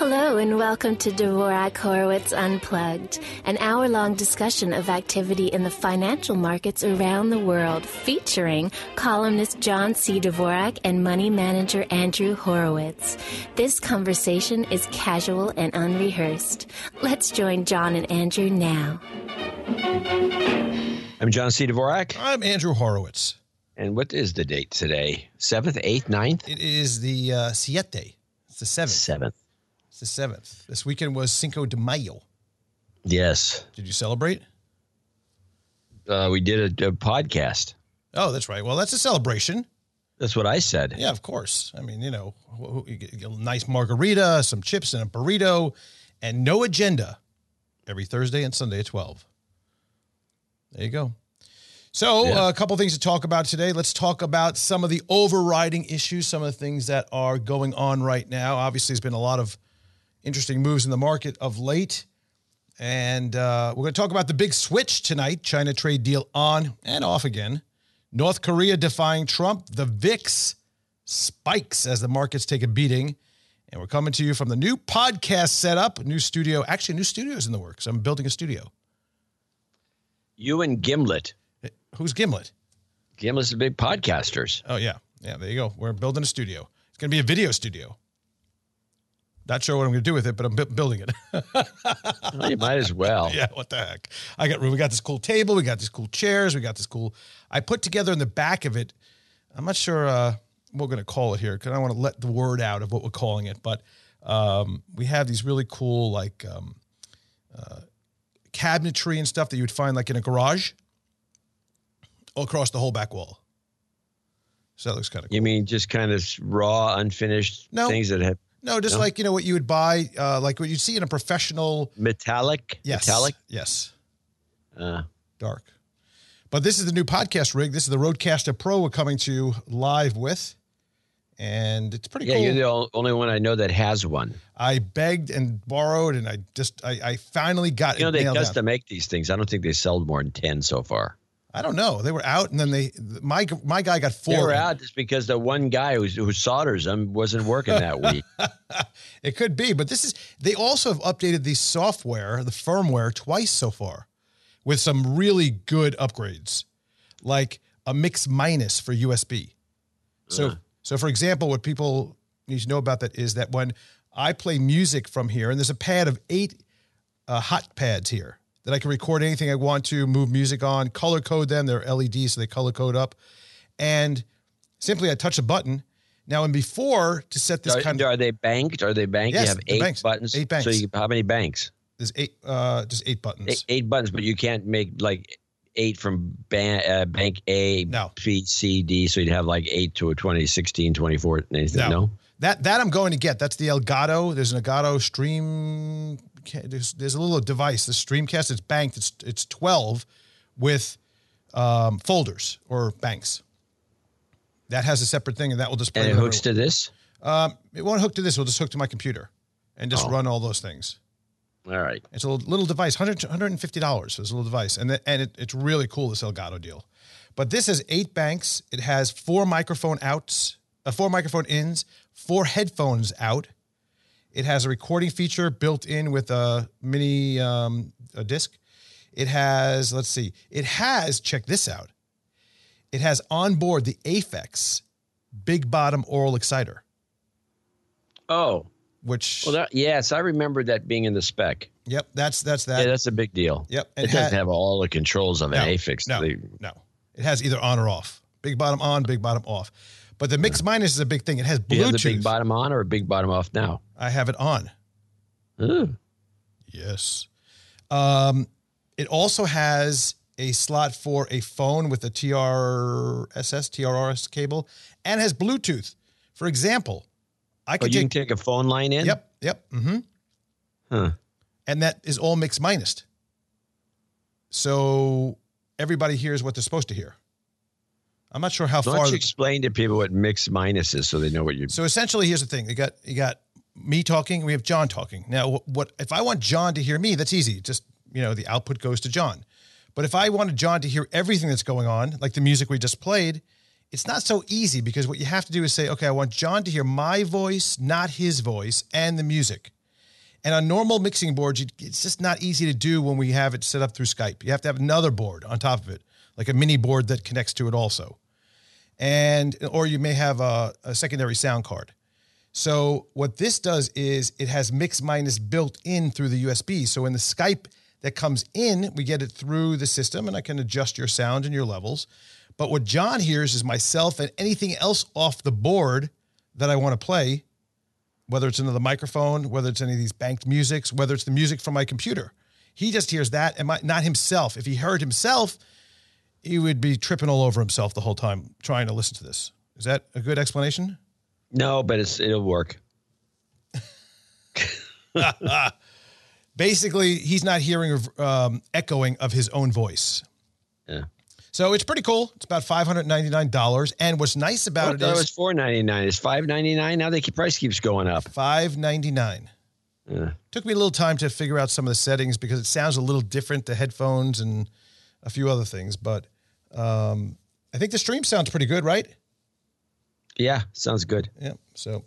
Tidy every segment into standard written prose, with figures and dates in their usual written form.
Hello and welcome to Dvorak Horowitz Unplugged, an hour-long discussion of activity in the financial markets around the world, featuring columnist John C. Dvorak and money manager Andrew Horowitz. This conversation is casual and unrehearsed. Let's join John and Andrew now. I'm John C. Dvorak. I'm Andrew Horowitz. And what is the date today? 7th, 8th, 9th? It is the Siete. It's the 7th. 7th. It's the 7th. This weekend was Cinco de Mayo. Yes. Did you celebrate? We did a podcast. Oh, that's right. Well, that's a celebration. That's what I said. Yeah, of course. I mean, you get a nice margarita, some chips, and a burrito, and no agenda every Thursday and Sunday at 12. There you go. So a couple things to talk about today. Let's talk about some of the overriding issues, some of the things that are going on right now. Obviously, there's been a lot of interesting moves in the market of late. And we're going to talk about the big switch tonight. China trade deal on and off again. North Korea defying Trump. The VIX spikes as the markets take a beating. And we're coming to you from the new podcast setup, new studio. Actually, new studio's in the works. I'm building a studio. You and Gimlet. Who's Gimlet? Gimlet's the big podcasters. Oh, yeah. Yeah, there you go. We're building a studio. It's going to be a video studio. Not sure what I'm going to do with it, but I'm building it. Well, you might as well. Yeah, what the heck? I got room. We got this cool table. We got these cool chairs. We got this cool. I put together in the back of it. I'm not sure what we're going to call it here because I want to let the word out of what we're calling it. But we have these really cool cabinetry and stuff that you would find like in a garage all across the whole back wall. So that looks kind of cool. You mean just kind of raw, unfinished things that have... No, just like, what you would buy, like what you'd see in a professional... Metallic? Yes. Metallic? Yes. Dark. But this is the new podcast rig. This is the Rodecaster Pro we're coming to you live with. And it's pretty cool. Yeah, you're the only one I know that has one. I begged and borrowed, and I finally got it. They custom make these things. I don't think they sold more than 10 so far. I don't know. They were out, and then my guy got 4. They were out just because the one guy who solders them wasn't working that week. It could be, but they also have updated the software, the firmware, twice so far, with some really good upgrades, like a mix minus for USB. So for example, what people need to know about that is that when I play music from here, and there's a pad of 8 hot pads here, that I can record anything I want to, move music on, color code them. They're LEDs, so they color code up. And simply I touch a button. Now, and before to set this Are they banked? Are they banked? Yes, you have 8 banks. buttons? 8 banks. So how many banks? There's 8, just 8 buttons. 8 buttons, but you can't make like 8 from bank A, B, C, D. So you'd have like 8 to a 20, 16, 24, anything. No? That I'm going to get. That's the Elgato. There's an Elgato Stream. There's a little device, the Streamcast. It's banked. It's 12 with folders or banks. That has a separate thing, and that will just play. And it hooks to this? It won't hook to this. It'll just hook to my computer and just run all those things. All right. It's a little device, $150 for this little device, and it's really cool, this Elgato deal. But this has 8 banks. It has 4 microphone outs, 4 microphone ins, 4 headphones out. It has a recording feature built in with a mini a disc. It has, check this out. It has on board the Aphex Big Bottom Oral Exciter. Oh. Which... Well, yes, I remember that being in the spec. Yep, that's that. Yeah, that's a big deal. Yep. It doesn't have all the controls of an Aphex. No. It has either on or off. Big bottom on, big bottom off. But the mix minus is a big thing. It has Bluetooth. Do you have the big bottom on or a big bottom off now? I have it on. Ooh. Yes. It also has a slot for a phone with a TRRS cable, and has Bluetooth. For example, you can take a phone line in? Yep. Mm-hmm. Huh. And that is all mix minus. So everybody hears what they're supposed to hear. I'm not sure how far. Why don't you explain to people what mix minus is so they know what you're... So essentially, here's the thing. You got me talking. We have John talking. Now, what if I want John to hear me? That's easy. Just, the output goes to John. But if I wanted John to hear everything that's going on, like the music we just played, it's not so easy because what you have to do is say, okay, I want John to hear my voice, not his voice, and the music. And on normal mixing boards, it's just not easy to do when we have it set up through Skype. You have to have another board on top of it, like a mini board that connects to it also. Or you may have a secondary sound card. So what this does is it has mix minus built in through the USB. So in the Skype that comes in, we get it through the system, and I can adjust your sound and your levels. But what John hears is myself and anything else off the board that I want to play, whether it's into the microphone, whether it's any of these banked musics, whether it's the music from my computer. He just hears that and not himself. If he heard himself, he would be tripping all over himself the whole time trying to listen to this. Is that a good explanation? No, but it'll work. Basically, he's not hearing echoing of his own voice. Yeah. So it's pretty cool. It's about $599. And what's nice about it is... it was $499. It's $599 now. The price keeps going up. $599. Yeah. Took me a little time to figure out some of the settings because it sounds a little different, the headphones and a few other things. But I think the stream sounds pretty good, right? Yeah, sounds good. Yeah. So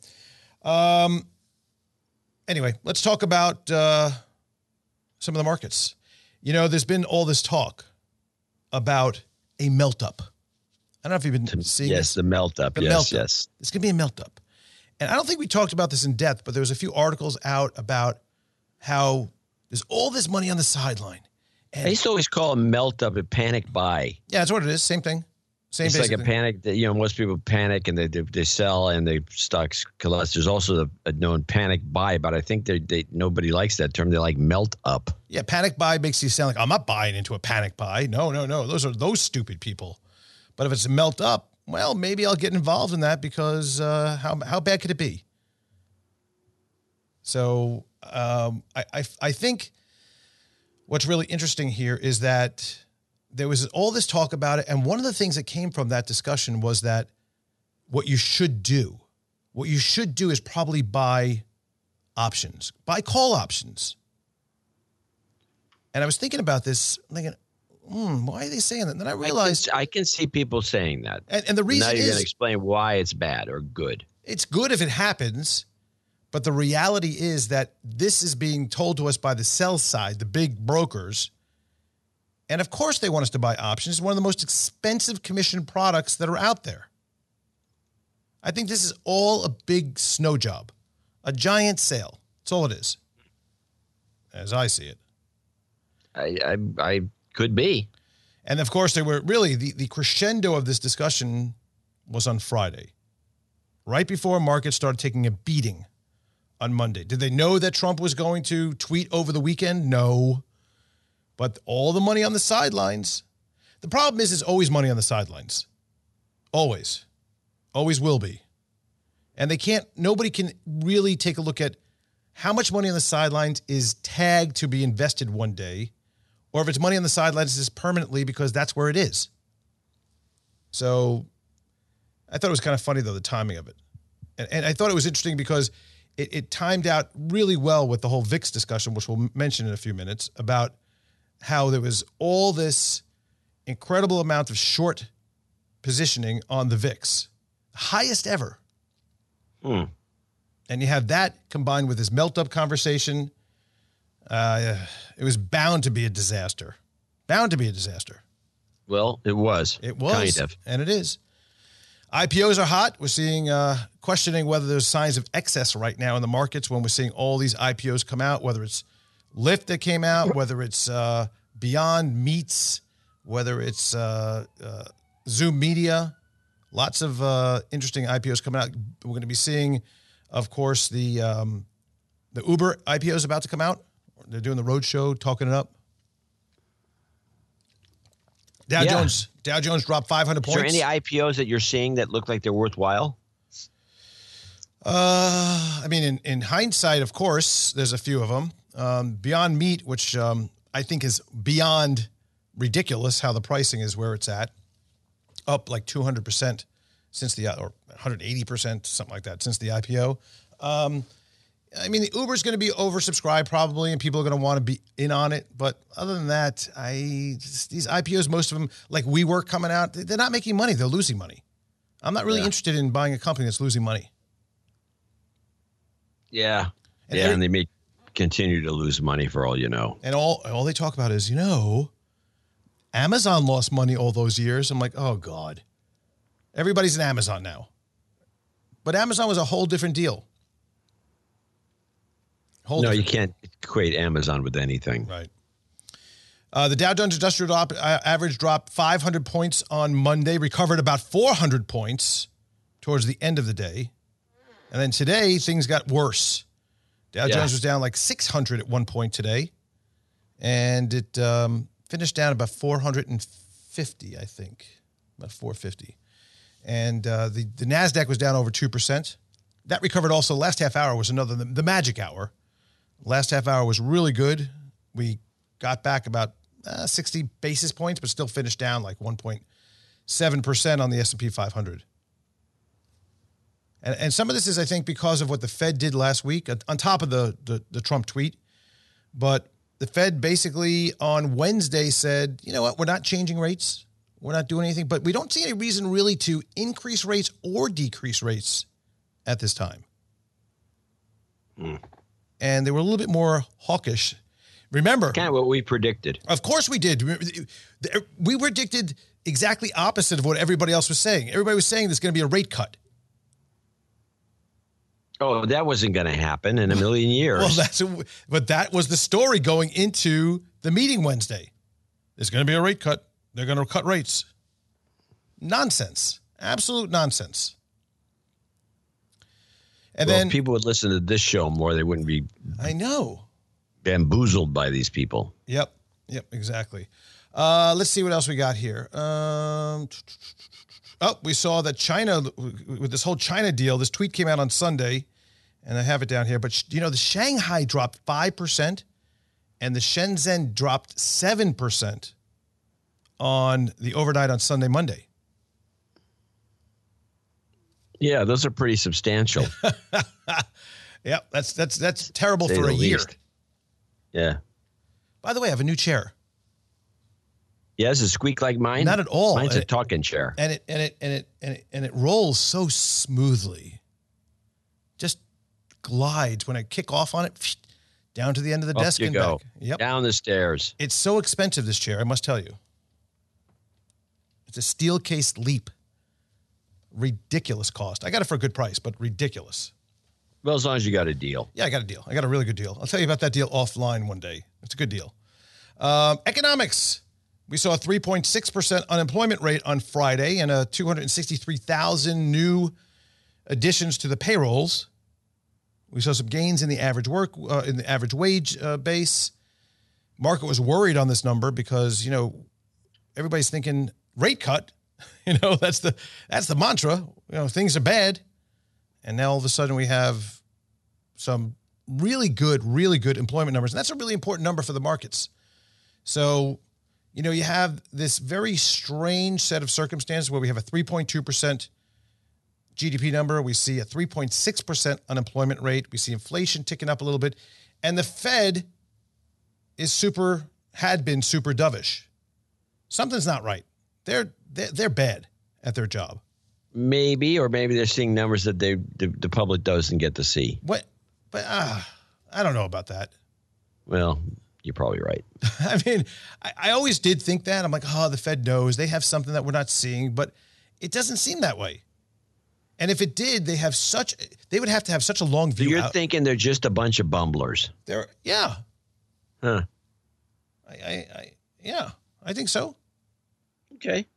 anyway, let's talk about some of the markets. You know, there's been all this talk about a melt up. I don't know if you've been seeing this. Yes, the melt up. Yes. It's going to be a melt up. And I don't think we talked about this in depth, but there was a few articles out about how there's all this money on the sideline. And I used to always call a melt up a panic buy. Yeah, that's what it is. Same thing. It's like a panic that, most people panic and they sell and the stocks collapse. There's also a known panic buy, but I think nobody likes that term. They like melt up. Yeah, panic buy makes you sound like I'm not buying into a panic buy. No. Those are those stupid people. But if it's a melt up, well, maybe I'll get involved in that because how bad could it be? So I think what's really interesting here is that there was all this talk about it. And one of the things that came from that discussion was that what you should do is probably buy options, buy call options. And I was thinking about this, thinking, why are they saying that? And then I realized I can see people saying that. And the reason now you're is going to explain why it's bad or good. It's good if it happens. But the reality is that this is being told to us by the sell side, the big brokers. And of course they want us to buy options. It's one of the most expensive commission products that are out there. I think this is all a big snow job, a giant sale. That's all it is, as I see it. I could be. And of course, they were really the crescendo of this discussion was on Friday, right before markets started taking a beating on Monday. Did they know that Trump was going to tweet over the weekend? No. But all the money on the sidelines. The problem is, there's always money on the sidelines. Always. Always will be. And nobody can really take a look at how much money on the sidelines is tagged to be invested one day, or if it's money on the sidelines is permanently because that's where it is. So I thought it was kind of funny, though, the timing of it. And I thought it was interesting because it timed out really well with the whole VIX discussion, which we'll mention in a few minutes, about how there was all this incredible amount of short positioning on the VIX, highest ever. And you have that combined with this melt-up conversation. It was bound to be a disaster. Bound to be a disaster. Well, it was. It was. Kind of. And it is. IPOs are hot. We're seeing, questioning whether there's signs of excess right now in the markets when we're seeing all these IPOs come out, whether it's Lyft that came out, whether it's Beyond Meats, whether it's Zoom Media. Lots of interesting IPOs coming out. We're going to be seeing, of course, the Uber IPO is about to come out. They're doing the roadshow, talking it up. Dow Jones dropped 500 points. Is there any IPOs that you're seeing that look like they're worthwhile? I mean, in hindsight, of course, there's a few of them. Beyond Meat, which I think is beyond ridiculous how the pricing is where it's at, up like 200% since or 180%, something like that, since the IPO. I mean, the Uber's going to be oversubscribed probably, and people are going to want to be in on it. But other than that, these IPOs, most of them, like WeWork coming out, they're not making money. They're losing money. I'm not really interested in buying a company that's losing money. Yeah. And they make continue to lose money for all you know. And all they talk about is, Amazon lost money all those years. I'm like, oh, God. Everybody's an Amazon now. But Amazon was a whole different deal. You can't equate Amazon with anything. Right. The Dow Jones Industrial average dropped 500 points on Monday, recovered about 400 points towards the end of the day. And then today, things got worse. Dow Jones was down like 600 at one point today. And it finished down about 450, I think. About 450. And the NASDAQ was down over 2%. That recovered also. Last half hour was the magic hour. Last half hour was really good. We got back about 60 basis points, but still finished down like 1.7% on the S&P 500. And some of this is, I think, because of what the Fed did last week, on top of the Trump tweet. But the Fed basically on Wednesday said, you know what, we're not changing rates. We're not doing anything. But we don't see any reason really to increase rates or decrease rates at this time. And they were a little bit more hawkish. Remember, kind of what we predicted. Of course we did. We predicted exactly opposite of what everybody else was saying. Everybody was saying there's going to be a rate cut. Oh, that wasn't going to happen in a million years. But that was the story going into the meeting Wednesday. There's going to be a rate cut. They're going to cut rates. Nonsense. Absolute nonsense. And then if people would listen to this show more, they wouldn't be. I know. Bamboozled by these people. Yep, exactly. Let's see what else we got here. We saw that China, with this whole China deal, this tweet came out on Sunday, and I have it down here. But, the Shanghai dropped 5%, and the Shenzhen dropped 7% on the overnight on Sunday, Monday. Yeah, those are pretty substantial. Yep, that's terrible for a year. Yeah. By the way, I have a new chair. Yeah, does it squeak like mine? Not at all. Mine's a talking chair. And it rolls so smoothly. Just glides when I kick off on it, down to the end of the desk and back. Yep. Down the stairs. It's so expensive, this chair, I must tell you. It's a steel case Leap. Ridiculous cost. I got it for a good price, but ridiculous. Well, as long as you got a deal. Yeah, I got a deal. I got a really good deal. I'll tell you about that deal offline one day. It's a good deal. Economics. We saw a 3.6% unemployment rate on Friday and a 263,000 new additions to the payrolls. We saw some gains in the average wage base. Market was worried on this number because, everybody's thinking rate cut. That's the mantra. Things are bad. And now all of a sudden we have some really good employment numbers. And that's a really important number for the markets. So, you have this very strange set of circumstances where we have a 3.2% GDP number. We see a 3.6% unemployment rate. We see inflation ticking up a little bit. And the Fed had been super dovish. Something's not right. They're bad at their job. Maybe they're seeing numbers that the public doesn't get to see. What? But I don't know about that. Well, you're probably right. I mean, I always did think that. I'm like, the Fed knows. They have something that we're not seeing, but it doesn't seem that way. And if it did, they would have to have such a long view. So you're thinking they're just a bunch of bumblers. Yeah. Huh. I think so. Okay.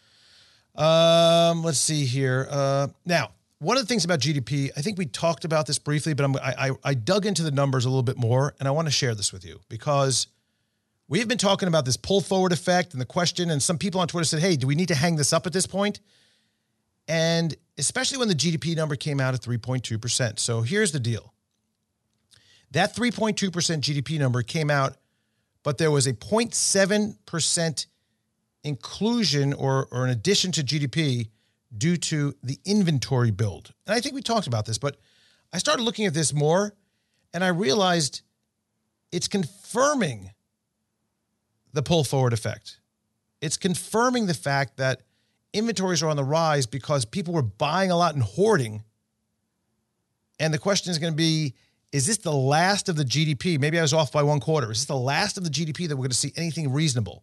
Let's see here. Now, one of the things about GDP, I think we talked about this briefly, but I dug into the numbers a little bit more, and I want to share this with you because we have been talking about this pull forward effect and the question, and some people on Twitter said, hey, do we need to hang this up at this point? And especially when the GDP number came out at 3.2%. So here's the deal. That 3.2% GDP number came out, but there was a 0.7% inclusion or an addition to GDP due to the inventory build. And I think we talked about this, but I started looking at this more and I realized it's confirming the pull forward effect. It's confirming the fact that inventories are on the rise because people were buying a lot and hoarding. And the question is going to be, is this the last of the GDP? Maybe I was off by 1/4. Is this the last of the GDP that we're going to see anything reasonable?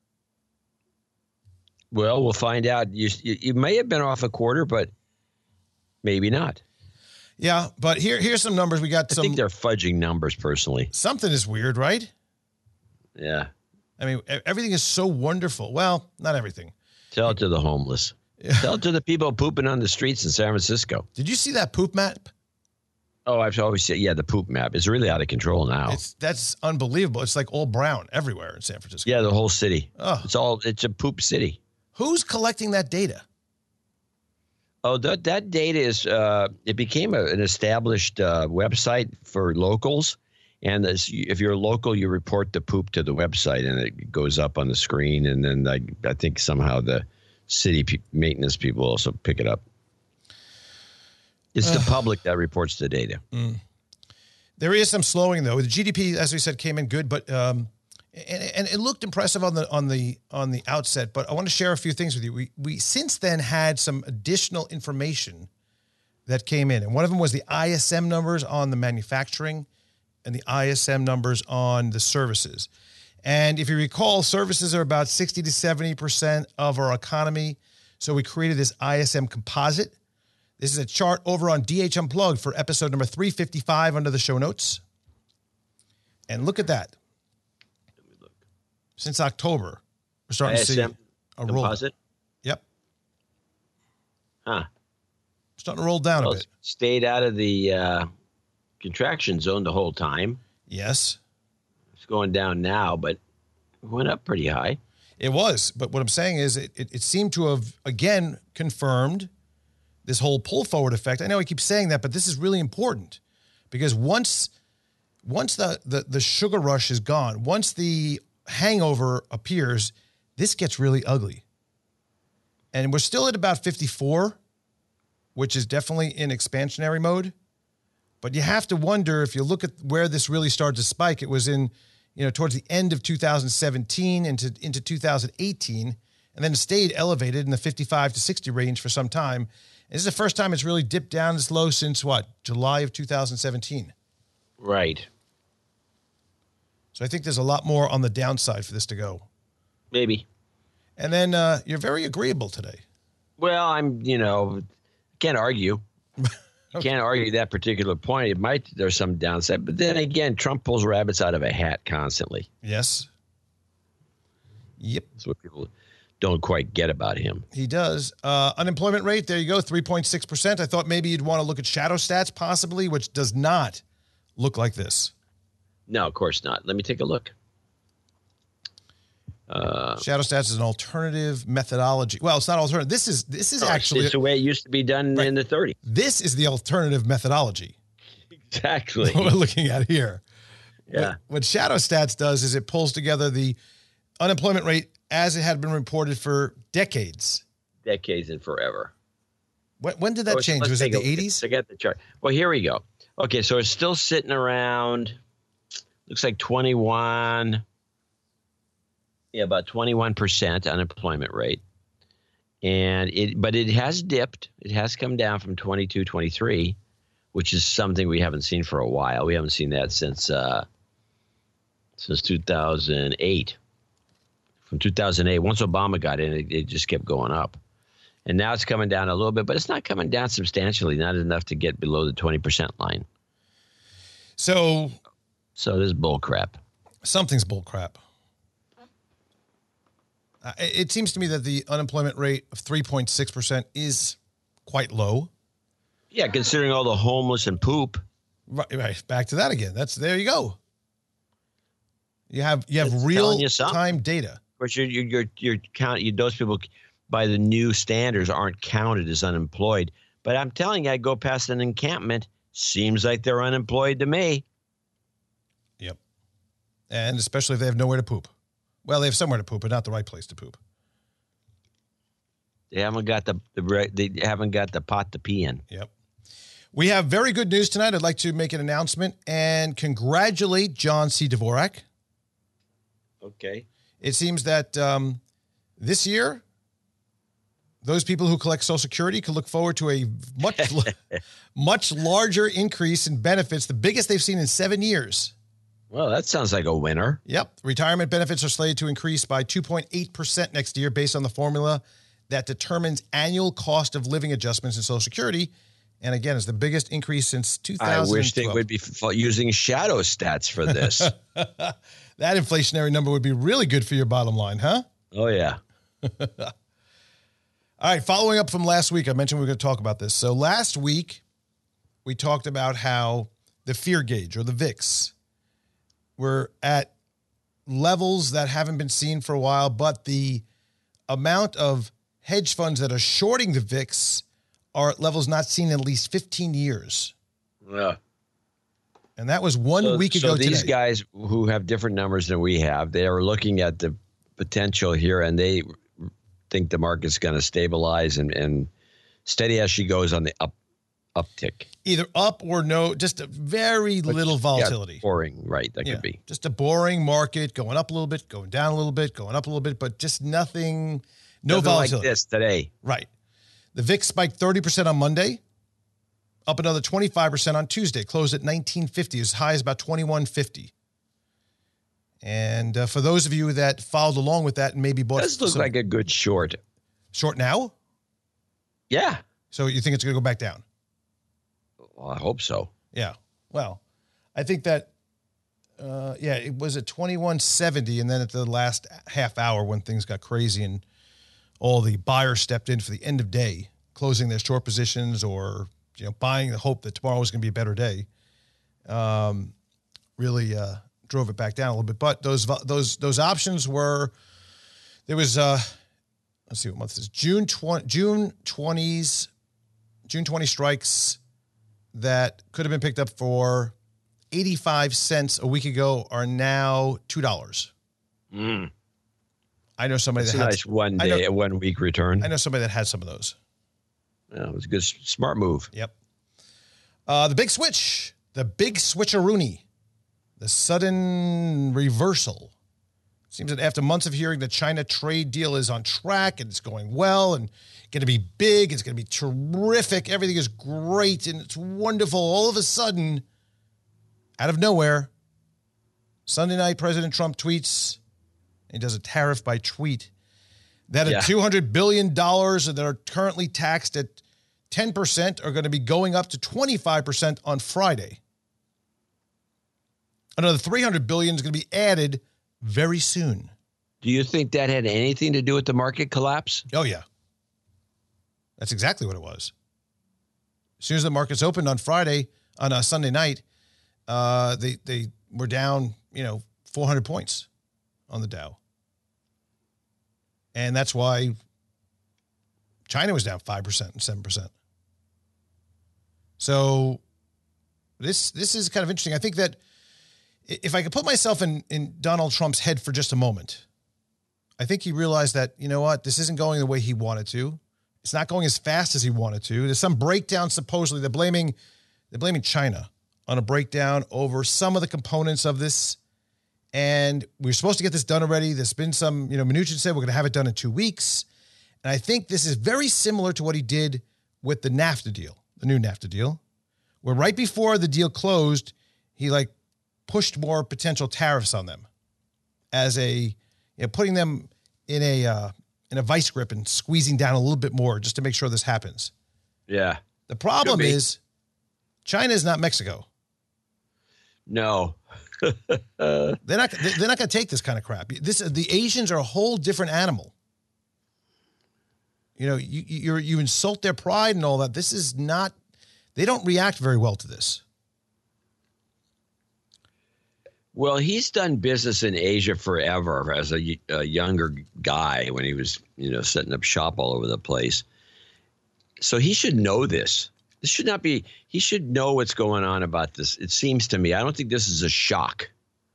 Well, we'll find out. You may have been off 1/4, but maybe not. Yeah, but here's some numbers. We got I think they're fudging numbers, personally. Something is weird, right? Yeah. I mean, everything is so wonderful. Well, not everything. Tell it to the homeless. Yeah. Tell it to the people pooping on the streets in San Francisco. Did you see that poop map? Oh, I've always said, the poop map is really out of control now. That's unbelievable. It's like all brown everywhere in San Francisco. Yeah, the whole city. Oh. It's a poop city. Who's collecting that data? Oh, that data is, it became an established website for locals. And if you're a local, you report the poop to the website and it goes up on the screen. And then I think somehow the city maintenance people also pick it up. It's the public that reports the data. There is some slowing though. The GDP, as we said, came in good, but and it looked impressive on the outset. But I want to share a few things with you. We since then had some additional information that came in, and one of them was the ISM numbers on the manufacturing and the ISM numbers on the services. And if you recall, services are about 60 to 70% of our economy. So we created this ISM composite. This is a chart over on DH Unplugged for episode number 355 under the show notes. And look at that. Since October, we're starting to see a composite? Roll. Yep. Huh. Starting to roll down a bit. Stayed out of the contraction zone the whole time. Yes. It's going down now, but it went up pretty high. It was. But what I'm saying is it seemed to have, again, confirmed this whole pull forward effect. I know I keep saying that, but this is really important because once the sugar rush is gone, once the hangover appears, this gets really ugly. And we're still at about 54, which is definitely in expansionary mode. But you have to wonder, if you look at where this really started to spike, it was in, towards the end of 2017 into 2018, and then it stayed elevated in the 55 to 60 range for some time. And this is the first time it's really dipped down this low since July of 2017. Right. So I think there's a lot more on the downside for this to go. Maybe. And then you're very agreeable today. Well, can't argue. You can't argue that particular point. There's some downside, but then again, Trump pulls rabbits out of a hat constantly. Yes. Yep. That's what people don't quite get about him. He does. Unemployment rate, there you go, 3.6%. I thought maybe you'd want to look at shadow stats possibly, which does not look like this. No, of course not. Let me take a look. Shadow stats is an alternative methodology. Well, it's not alternative. This is actually it's the way it used to be done in the 30s. This is the alternative methodology. Exactly. What we're looking at here. Yeah. What shadow stats does is it pulls together the unemployment rate as it had been reported for decades. Decades and forever. When did that change? Was it the 80s? I got the chart. Well, here we go. Okay, so it's still sitting around, looks like 21. Yeah, about 21% unemployment rate. But it has dipped. It has come down from 22, 23, which is something we haven't seen for a while. We haven't seen that since 2008. From 2008, once Obama got in, it just kept going up. And now it's coming down a little bit, but it's not coming down substantially, not enough to get below the 20% line. So this is bull crap. Something's bull crap. It seems to me that the unemployment rate of 3.6% is quite low. Yeah, considering all the homeless and poop. Right. Back to that again. There you go. You have real time data. Of course, you're counting those people by the new standards aren't counted as unemployed. But I'm telling you, I go past an encampment, seems like they're unemployed to me. Yep. And especially if they have nowhere to poop. Well, they have somewhere to poop, but not the right place to poop. They haven't got the pot to pee in. Yep. We have very good news tonight. I'd like to make an announcement and congratulate John C. Dvorak. Okay. It seems that this year those people who collect Social Security could look forward to a much larger increase in benefits, the biggest they've seen in 7 years. Well, that sounds like a winner. Yep. Retirement benefits are slated to increase by 2.8% next year based on the formula that determines annual cost of living adjustments in Social Security. And again, it's the biggest increase since 2012. I wish they would be using shadow stats for this. That inflationary number would be really good for your bottom line, huh? Oh, yeah. All right, following up from last week, I mentioned we were going to talk about this. So last week, we talked about how the fear gauge, or the VIX, were at levels that haven't been seen for a while, but the amount of hedge funds that are shorting the VIX are at levels not seen in at least 15 years. Yeah. And that was one week ago today. So these guys who have different numbers than we have, they are looking at the potential here, and they think the market's going to stabilize and steady as she goes on the uptick. Either up or no, just a very little volatility. Yeah, boring, right? That could be. Just a boring market, going up a little bit, going down a little bit, going up a little bit, but just nothing, no volatility. Like this today. Right. The VIX spiked 30% on Monday, up another 25% on Tuesday, closed at 1950, as high as about 2150. And for those of you that followed along with that and maybe bought... Does look like a good short. Short now? Yeah. So you think it's going to go back down? Well, I hope so. Yeah. Well, I think that, it was at 2170, and then at the last half hour when things got crazy and all the buyers stepped in for the end of day, closing their short positions or buying the hope that tomorrow was going to be a better day, really drove it back down a little bit. But those options were, there was let's see what month this is. June 20 strikes that could have been picked up for 85 cents a week ago are now $2. I know somebody That's that a nice 1 week return. I know somebody that had some of those. Yeah, it was a good, smart move. Yep. The big switch, the big switcheroony, the sudden reversal. It seems that after months of hearing the China trade deal is on track and it's going well and going to be big, it's going to be terrific, everything is great and it's wonderful, all of a sudden, out of nowhere, Sunday night, President Trump tweets, he does a tariff by tweet, that $200 billion that are currently taxed at 10% are going to be going up to 25% on Friday. Another $300 billion is going to be added very soon. Do you think that had anything to do with the market collapse? Oh, yeah. That's exactly what it was. As soon as the markets opened on a Sunday night, they were down, 400 points on the Dow. And that's why China was down 5% and 7%. So this is kind of interesting. I think that if I could put myself in Donald Trump's head for just a moment, I think he realized that, this isn't going the way he wanted to. It's not going as fast as he wanted to. There's some breakdown, supposedly. They're blaming China on a breakdown over some of the components of this. And we were supposed to get this done already. There's been some, Mnuchin said we're going to have it done in 2 weeks. And I think this is very similar to what he did with the NAFTA deal, the new NAFTA deal, where right before the deal closed, he pushed more potential tariffs on them as putting them in a vice grip and squeezing down a little bit more just to make sure this happens. Yeah. The problem is China is not Mexico. No. They're not going to take this kind of crap. The Asians are a whole different animal. You insult their pride and all that. This is not, they don't react very well to this. Well, he's done business in Asia forever as a younger guy when he was, setting up shop all over the place. So he should know this. This should not be, he should know what's going on about this. It seems to me. I don't think this is a shock.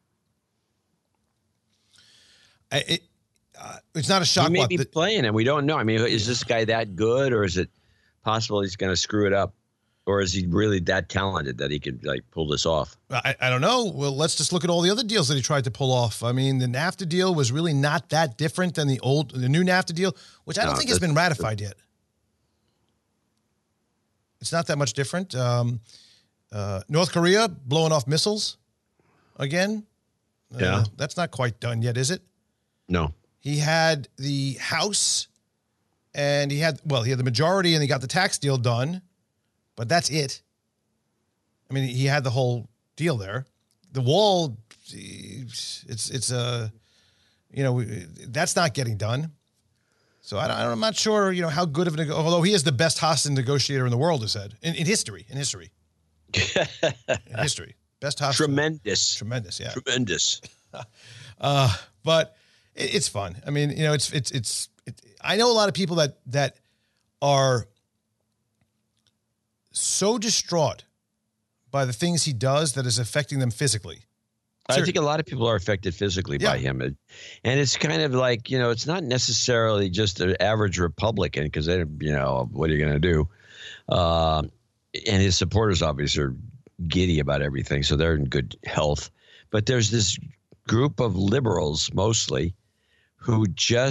It's not a shock. He may be playing and we don't know. I mean, is this guy that good or is it possible he's going to screw it up? Or is he really that talented that he could like pull this off? I don't know. Well, let's just look at all the other deals that he tried to pull off. I mean, the NAFTA deal was really not that different than the new NAFTA deal, which I don't think has been ratified yet. It's not that much different. North Korea blowing off missiles again. Yeah. That's not quite done yet, is it? No. He had the House and he had the majority and he got the tax deal done. But that's it. I mean, he had the whole deal there. The wall, that's not getting done. So I'm not sure, how good of although he is the best hostage negotiator in the world, is said in history. In history, best hostage. Tremendous, yeah. Tremendous. But it's fun. I mean, it's. I know a lot of people that are so distraught by the things he does that is affecting them physically. I think a lot of people are affected physically by him. And it's kind of like, it's not necessarily just an average Republican because, what are you going to do? And his supporters obviously are giddy about everything, so they're in good health. But there's this group of liberals mostly who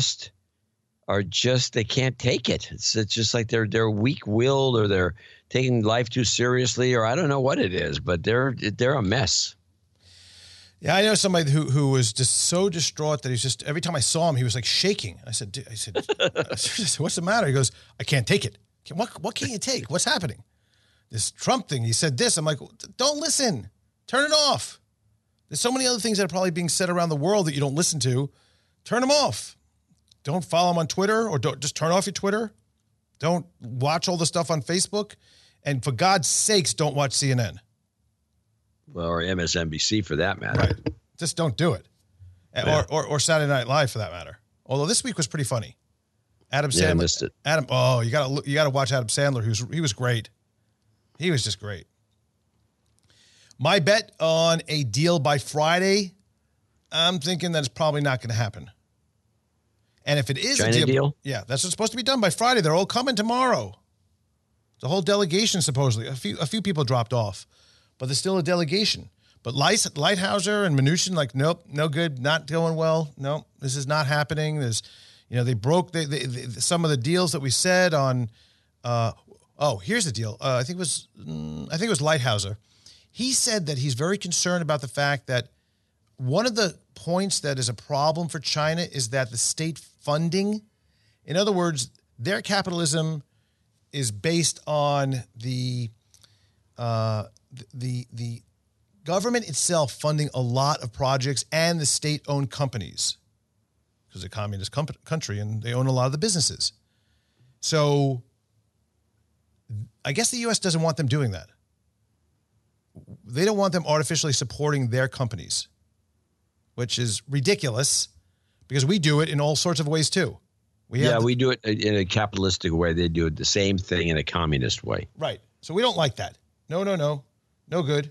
they can't take it. It's just like they're weak-willed or they're taking life too seriously, or I don't know what it is, but they're a mess. Yeah, I know somebody who was just so distraught that he's just, every time I saw him, he was like shaking. I said, what's the matter? He goes, I can't take it. What can't you take? What's happening? This Trump thing. He said this. I'm like, don't listen. Turn it off. There's so many other things that are probably being said around the world that you don't listen to. Turn them off. Don't follow him on Twitter, or don't just turn off your Twitter. Don't watch all the stuff on Facebook. And for God's sakes, don't watch CNN. Well, or MSNBC for that matter. Right. Just don't do it. Yeah. Or Saturday Night Live for that matter. Although this week was pretty funny. Adam Sandler. Yeah, I missed it. You gotta watch Adam Sandler. He was great. He was just great. My bet on a deal by Friday, I'm thinking that it's probably not going to happen. And if it is China a deal, yeah, that's supposed to be done by Friday. They're all coming tomorrow. The whole delegation supposedly. A few people dropped off, but there's still a delegation. But Lighthouser and Mnuchin, like, nope, no good, not going well. Nope, this is not happening. There's, they broke some of the deals that we said on. Here's the deal. I think it was Lighthouser. He said that he's very concerned about the fact that one of the points that is a problem for China is that the state funding, in other words, their capitalism is based on the government itself funding a lot of projects and the state-owned companies, because it's a communist country and they own a lot of the businesses. So I guess the U.S. doesn't want them doing that. They don't want them artificially supporting their companies, which is ridiculous because we do it in all sorts of ways too. We do it in a capitalistic way. They do it the same thing in a communist way. Right. So we don't like that. No. No good.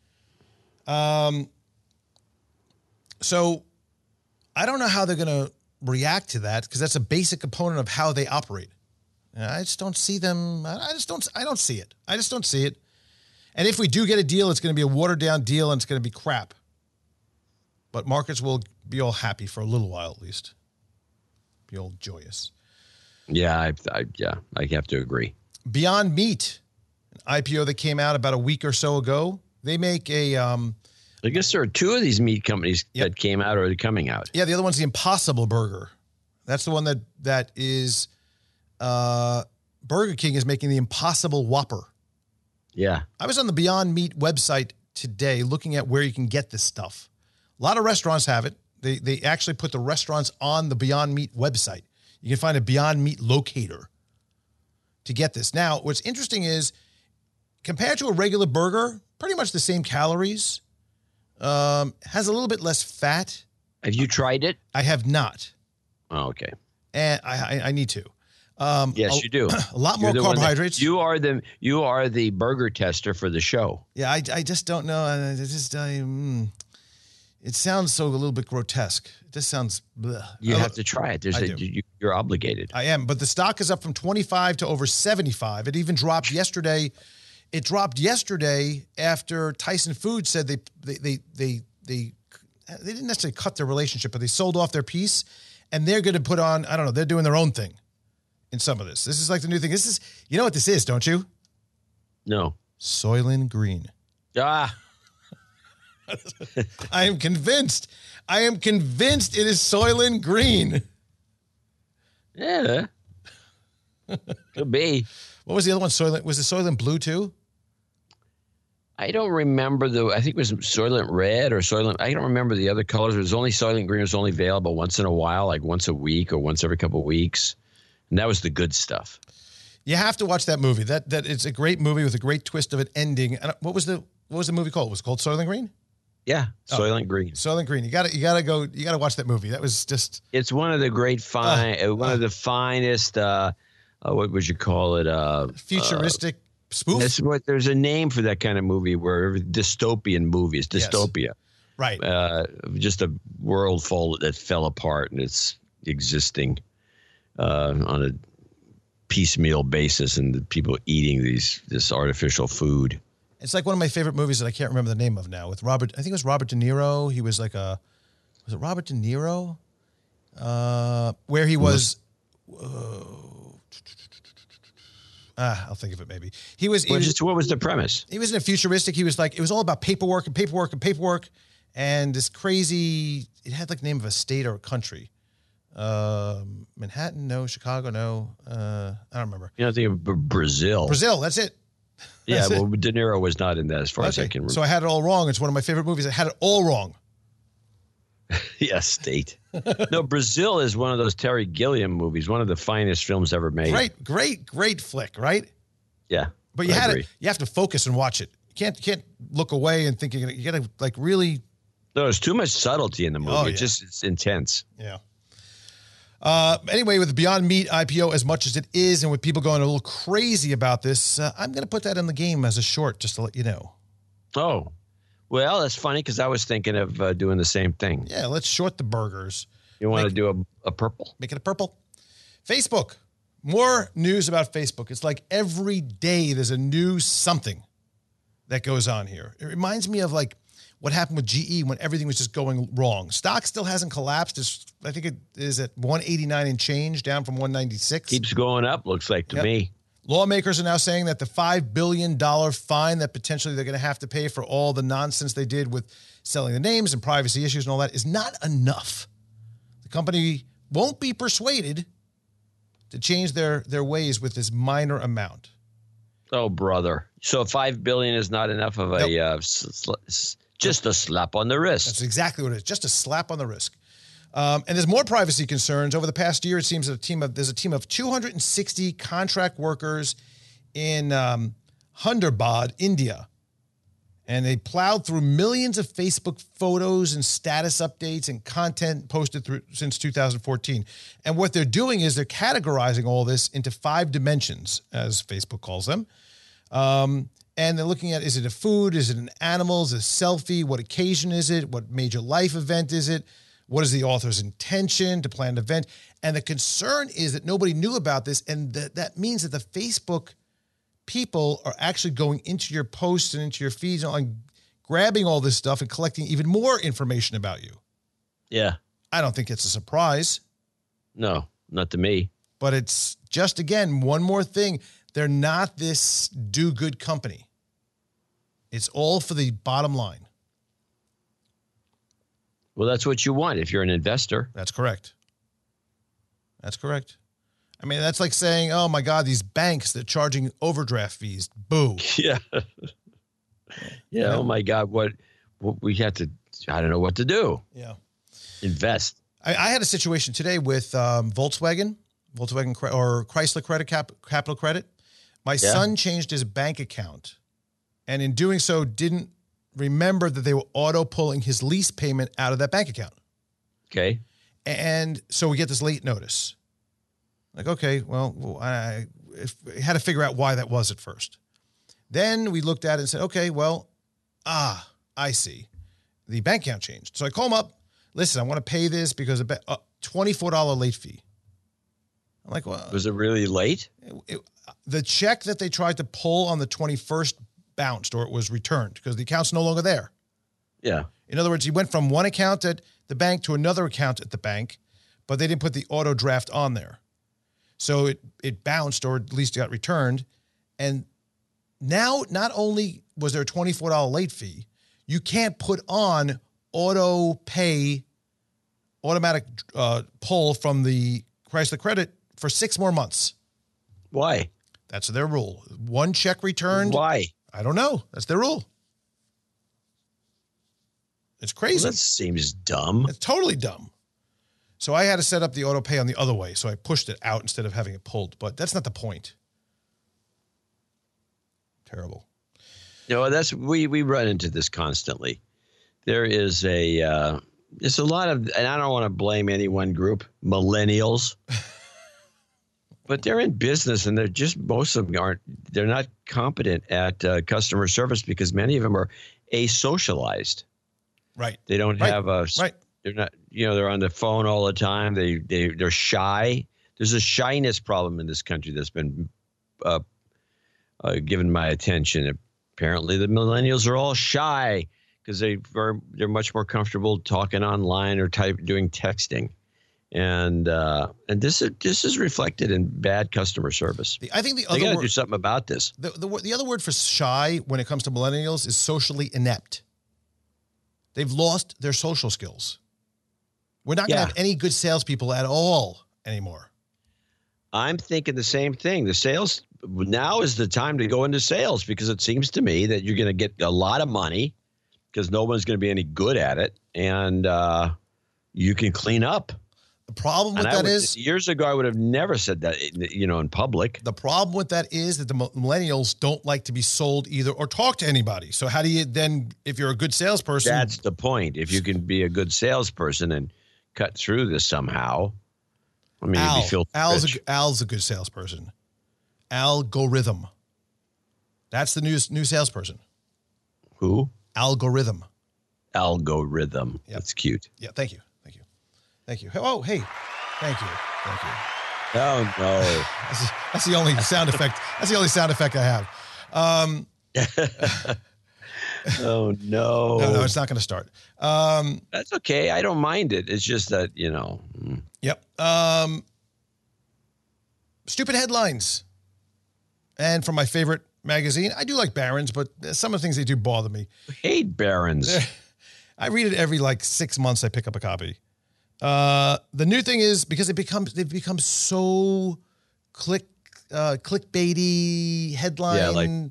So I don't know how they're going to react to that because that's a basic component of how they operate. I just don't see them. I don't see it. I just don't see it. And if we do get a deal, it's going to be a watered down deal and it's going to be crap. But markets will be all happy for a little while at least. Be all joyous. Yeah, I have to agree. Beyond Meat, an IPO that came out about a week or so ago. They make a. I guess there are two of these meat companies that came out or are coming out. Yeah, the other one's the Impossible Burger. That's the one that is. Burger King is making the Impossible Whopper. Yeah. I was on the Beyond Meat website today looking at where you can get this stuff. A lot of restaurants have it. They actually put the restaurants on the Beyond Meat website. You can find a Beyond Meat locator to get this. Now, what's interesting is compared to a regular burger, pretty much the same calories, has a little bit less fat. Have you tried it? I have not. Oh, okay. And I need to. Yes, you do. A lot more carbohydrates. You are the burger tester for the show. Yeah, I just don't know. It sounds so a little bit grotesque. It just sounds. Bleh. You have to try it. You're obligated. I am, but the stock is up from 25 to over 75. It even dropped yesterday. It dropped yesterday after Tyson Foods said they didn't necessarily cut their relationship, but they sold off their piece, and they're going to put on, I don't know, they're doing their own thing in some of this. This is like the new thing. This is, you know what this is, don't you? No. Soylent Green. Ah. I am convinced it is Soylent Green. Yeah. Could be. What was the other one? Soylent, was it Soylent Blue too? I don't remember I think it was Soylent Red or Soylent. I don't remember the other colors. It was only Soylent Green was only available once in a while, like once a week or once every couple of weeks. And that was the good stuff. You have to watch that movie. That it's a great movie with a great twist of an ending. And what was the movie called? Was it called Soylent Green? Yeah, Soylent Green. Soylent Green. You got to watch that movie. That was just. It's one of the great one of the finest. What would you call it? Futuristic spoof. There's a name for that kind of movie where dystopian movies, dystopia, yes. Right? Just a world that fell apart and it's existing on a piecemeal basis, and the people eating this artificial food. It's like one of my favorite movies that I can't remember the name of now. With Robert, I think it was Robert De Niro. He was like was it Robert De Niro? Where he was. I'll think of it maybe. What was the premise? He was in a futuristic. He was like, it was all about paperwork, and this crazy. It had like the name of a state or a country. Manhattan, no. Chicago, no. I don't remember. I think of Brazil. Brazil, that's it. Yeah, well, De Niro was not in that as far as I can remember. So I had it all wrong. It's one of my favorite movies. I had it all wrong. Yeah, state. No, Brazil is one of those Terry Gilliam movies, one of the finest films ever made. Great flick, right? Yeah. But you have to focus and watch it. You can't look away and think you got to like really. No, there's too much subtlety in the movie. Oh, yeah. It's intense. Yeah. Anyway, with the Beyond Meat IPO, as much as it is, and with people going a little crazy about this, I'm going to put that in the game as a short, just to let you know. Oh, well, that's funny because I was thinking of doing the same thing. Yeah, let's short the burgers. You want to do a purple? Make it a purple. Facebook. More news about Facebook. It's like every day there's a new something that goes on here. It reminds me of like what happened with GE when everything was just going wrong. Stock still hasn't collapsed. I think it is at 189 and change, down from 196. Keeps going up, looks like to me. Lawmakers are now saying that the $5 billion fine that potentially they're going to have to pay for all the nonsense they did with selling the names and privacy issues and all that is not enough. The company won't be persuaded to change their ways with this minor amount. Oh, brother. So $5 billion is not enough of just a slap on the wrist. That's exactly what it is. Just a slap on the wrist. And there's more privacy concerns. Over the past year, it seems there's a team of 260 contract workers in Hyderabad, India. And they plowed through millions of Facebook photos and status updates and content posted since 2014. And what they're doing is they're categorizing all this into 5 dimensions, as Facebook calls them. And they're looking at, is it a food? Is it an animal? Is it a selfie? What occasion is it? What major life event is it? What is the author's intention to plan an event? And the concern is that nobody knew about this, and that means that the Facebook people are actually going into your posts and into your feeds and grabbing all this stuff and collecting even more information about you. Yeah. I don't think it's a surprise. No, not to me. But it's just, again, one more thing. They're not this do-good company. It's all for the bottom line. Well, that's what you want if you're an investor. That's correct. That's correct. I mean, that's like saying, oh, my God, these banks, they're charging overdraft fees. Boo. Yeah. Yeah. Oh, my God. What we had to, I don't know what to do. Yeah. Invest. I had a situation today with Volkswagen or Chrysler Capital Credit. My son changed his bank account, and in doing so, didn't remember that they were auto-pulling his lease payment out of that bank account. Okay. And so we get this late notice. Like, okay, well, I had to figure out why that was at first. Then we looked at it and said, okay, well, I see. The bank account changed. So I call him up. Listen, I want to pay this because of $24 late fee. I'm like, well. Was it really late? the check that they tried to pull on the 21st bounced, or it was returned because the account's no longer there. Yeah. In other words, he went from one account at the bank to another account at the bank, but they didn't put the auto draft on there. So it bounced, or at least got returned. And now not only was there a $24 late fee, you can't put on auto pay, automatic pull from the Chrysler Credit for 6 more months. Why? That's their rule. One check returned. Why? I don't know. That's their rule. It's crazy. Well, that seems dumb. It's totally dumb. So I had to set up the auto pay on the other way. So I pushed it out instead of having it pulled. But that's not the point. Terrible. That's we run into this constantly. There is there's a lot of, and I don't want to blame any one group, millennials, but they're in business and they're just, most of them they're not competent at customer service because many of them are asocialized. Right. They don't have a, right. They're not, they're on the phone all the time. They're shy. There's a shyness problem in this country that's been given my attention. Apparently the millennials are all shy because they're much more comfortable talking online or doing texting. And this is reflected in bad customer service. I think they got to do something about this. The other word for shy when it comes to millennials is socially inept. They've lost their social skills. We're not going to have any good salespeople at all anymore. I'm thinking the same thing. The sales, now is the time to go into sales because it seems to me that you're going to get a lot of money because no one's going to be any good at it. And you can clean up. The problem with that is, years ago, I would have never said that, in public. The problem with that is that the millennials don't like to be sold either or talk to anybody. So how do you then, if you're a good salesperson? That's the point. If you can be a good salesperson and cut through this somehow, I mean, Al's a good salesperson. Algorithm. That's the new salesperson. Who? Algorithm. Algorithm. Yep. That's cute. Yeah. Thank you. Oh, hey. Thank you. Oh no. That's the only sound effect. That's the only sound effect I have. Oh no. No, it's not going to start. That's okay. I don't mind it. It's just that, Yep. Stupid headlines. And from my favorite magazine, I do like Barron's, but some of the things they do bother me. I hate Barron's. I read it every 6 months. I pick up a copy. The new thing is because they've become so clickbaity headline.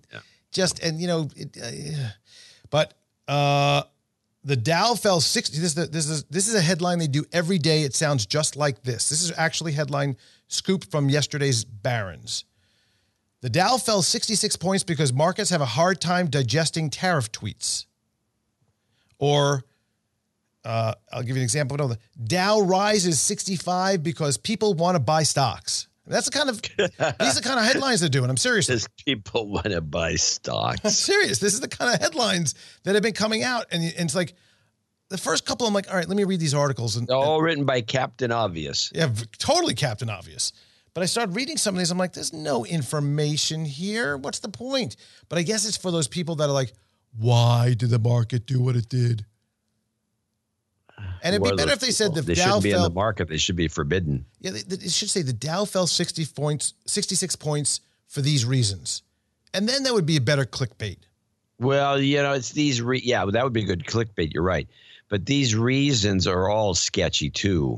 But the Dow fell 60. This is a headline they do every day. It sounds just like this. This is actually headline scoop from yesterday's Barron's. The Dow fell 66 points because markets have a hard time digesting tariff tweets. Or I'll give you an example. The Dow rises 65 because people want to buy stocks. That's these are the kind of headlines they're doing. I'm serious. Because people want to buy stocks. I'm serious. This is the kind of headlines that have been coming out. And it's like the first couple, I'm like, all right, let me read these articles. They're all written by Captain Obvious. Yeah, totally Captain Obvious. But I started reading some of these. I'm like, there's no information here. What's the point? But I guess it's for those people that are like, why did the market do what it did? And it'd be better if they said the Dow fell. They shouldn't be in the market. They should be forbidden. Yeah, it should say the Dow fell 66 points for these reasons. And then that would be a better clickbait. Well, it's these. That would be a good clickbait. You're right. But these reasons are all sketchy too.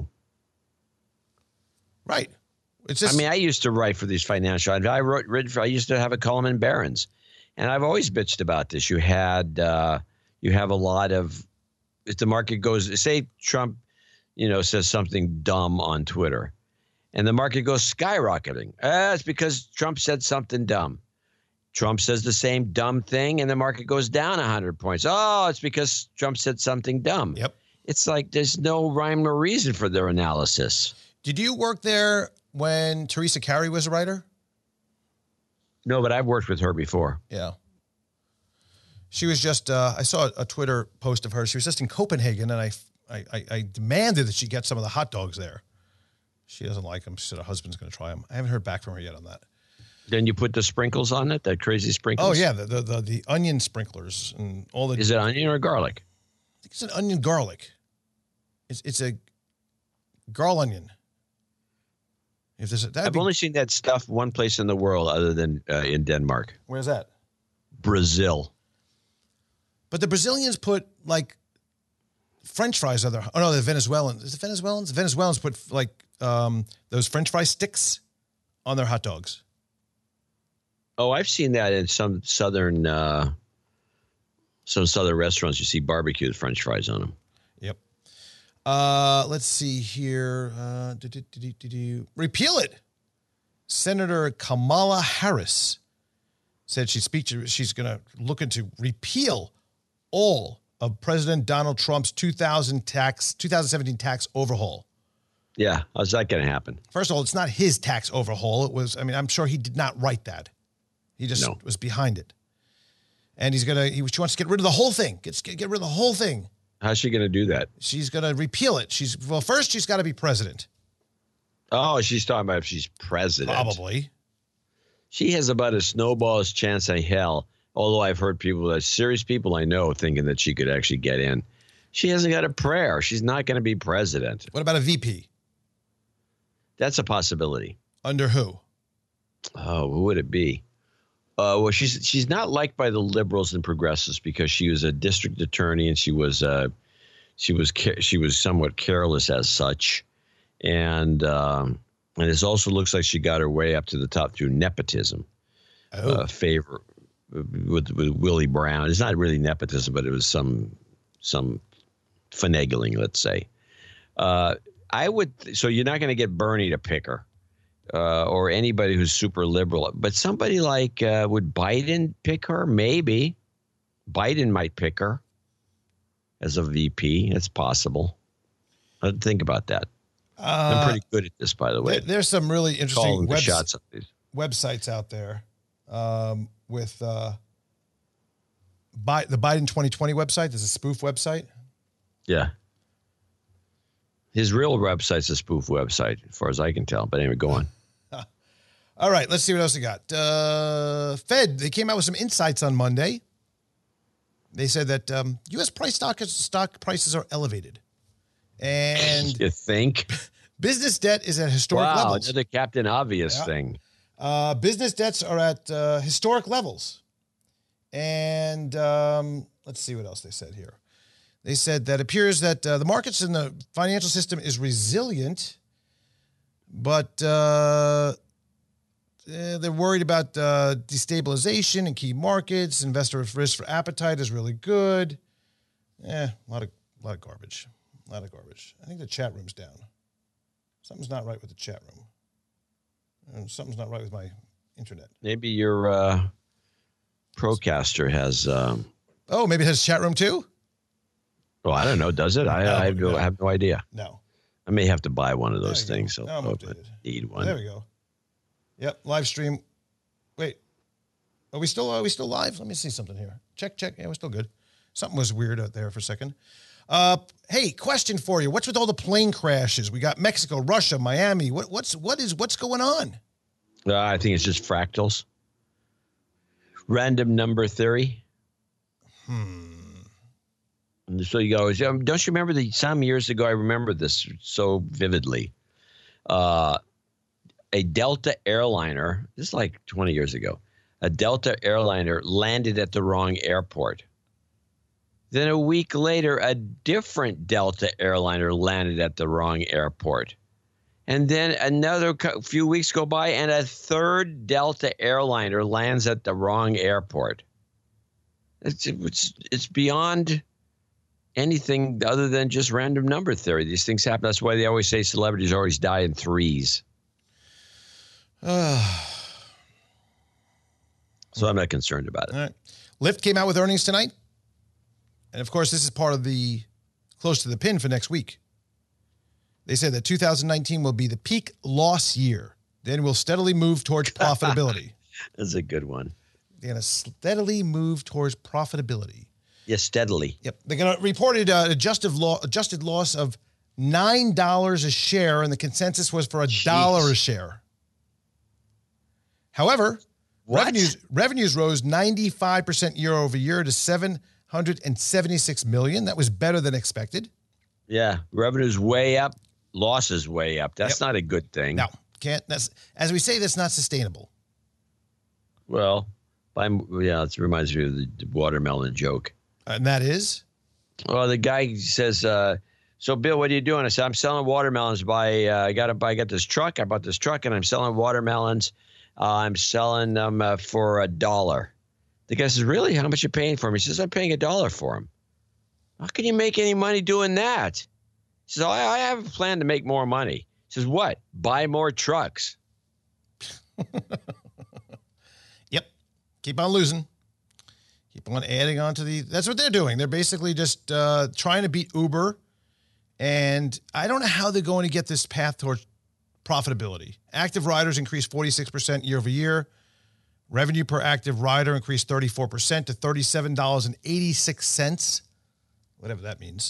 Right. It's just. I mean, I used to write for these financial. I used to have a column in Barron's, and I've always bitched about this. You have a lot of. If the market goes, say Trump, says something dumb on Twitter, and the market goes skyrocketing. It's because Trump said something dumb. Trump says the same dumb thing, and the market goes down 100 points. Oh, it's because Trump said something dumb. Yep. It's like there's no rhyme or reason for their analysis. Did you work there when Teresa Carey was a writer? No, but I've worked with her before. Yeah. She was just, I saw a Twitter post of her. She was just in Copenhagen, and I demanded that she get some of the hot dogs there. She doesn't like them. She said her husband's going to try them. I haven't heard back from her yet on that. Then you put the sprinkles on it, that crazy sprinkles? Oh, yeah, the onion sprinklers and all the... Is it onion or garlic? I think it's an onion garlic. It's a garl onion. If there's I've only seen that stuff one place in the world other than in Denmark. Where's that? Brazil. But the Brazilians put, like, French fries on their... Oh, no, the Venezuelans. Is it Venezuelans? The Venezuelans put, like, those French fry sticks on their hot dogs. Oh, I've seen that in some southern restaurants. You see barbecued French fries on them. Yep. Let's see here. Repeal it. Senator Kamala Harris said she's going to look into repeal all of President Donald Trump's 2017 tax overhaul. Yeah, how's that going to happen? First of all, it's not his tax overhaul. It was, I'm sure he did not write that. He just was behind it. And she wants to get rid of the whole thing. Get rid of the whole thing. How's she going to do that? She's going to repeal it. First she's got to be president. Oh, she's talking about if she's president. Probably. She has about a snowball's chance in hell. Although I've heard serious people I know thinking that she could actually get in. She hasn't got a prayer. She's not going to be president. What about a VP? That's a possibility. Under who? Oh, who would it be? Well, she's not liked by the liberals and progressives because she was a district attorney and she was somewhat careless as such, and it also looks like she got her way up to the top through nepotism. Favor with Willie Brown. It's not really nepotism, but it was some finagling, let's say. So you're not going to get Bernie to pick her. Or anybody who's super liberal. But somebody like, would Biden pick her? Maybe. Biden might pick her as a VP. It's possible. I'd think about that. I'm pretty good at this, by the way. There's some really interesting websites out there with the Biden 2020 website. There's a spoof website. Yeah. His real website's a spoof website, as far as I can tell. But anyway, go on. All right, let's see what else we got. Fed, they came out with some insights on Monday. They said that U.S. stock prices are elevated. And you think? Business debt is at historic levels. Wow, another Captain Obvious thing. Business debts are at historic levels. And let's see what else they said here. They said that it appears that the markets in the financial system is resilient, but they're worried about destabilization in key markets. Investor risk for appetite is really good. A lot of garbage. A lot of garbage. I think the chat room's down. Something's not right with the chat room. And something's not right with my internet. Maybe your Procaster has... maybe it has chat room too? Well, I don't know. Does it? I have no idea. No. I may have to buy one of those things. So I need one. There we go. Yep. Live stream. Wait. Are we still live? Let me see something here. Check. Yeah, we're still good. Something was weird out there for a second. Hey, question for you. What's with all the plane crashes? We got Mexico, Russia, Miami. What's going on? I think it's just fractals. Random number theory. And so you go, don't you remember some years ago, I remember this so vividly. A Delta airliner, this is like 20 years ago, a Delta airliner landed at the wrong airport. Then a week later, a different Delta airliner landed at the wrong airport. And then another few weeks go by and a third Delta airliner lands at the wrong airport. It's beyond anything other than just random number theory. These things happen. That's why they always say celebrities always die in threes. So I'm not concerned about it. All right. Lyft came out with earnings tonight. And of course, this is part of the close to the pin for next week. They said that 2019 will be the peak loss year. Then we'll steadily move towards profitability. That's a good one. They're going to steadily move towards profitability. Yes, steadily. Yep. They're going to report adjusted loss of $9 a share, and the consensus was for $1 a share. However, What? revenues rose 95% year over year to $776 million. That was better than expected. Yeah, revenue's way up, losses way up. That's not a good thing. No, can't. That's, as we say, that's not sustainable. Well, it reminds me of the watermelon joke. And that is? Well, the guy says, so Bill, what are you doing? I said, I'm selling watermelons. I got this truck. I bought this truck and I'm selling watermelons. I'm selling them for $1. The guy says, really? How much are you paying for them? He says, I'm paying $1 for them. How can you make any money doing that? He says, I have a plan to make more money. He says, what? Buy more trucks. Yep. Keep on losing. Keep on adding on to that's what they're doing. They're basically just trying to beat Uber. And I don't know how they're going to get this path towards profitability. Active riders increased 46% year over year. Revenue per active rider increased 34% to $37.86. Whatever that means.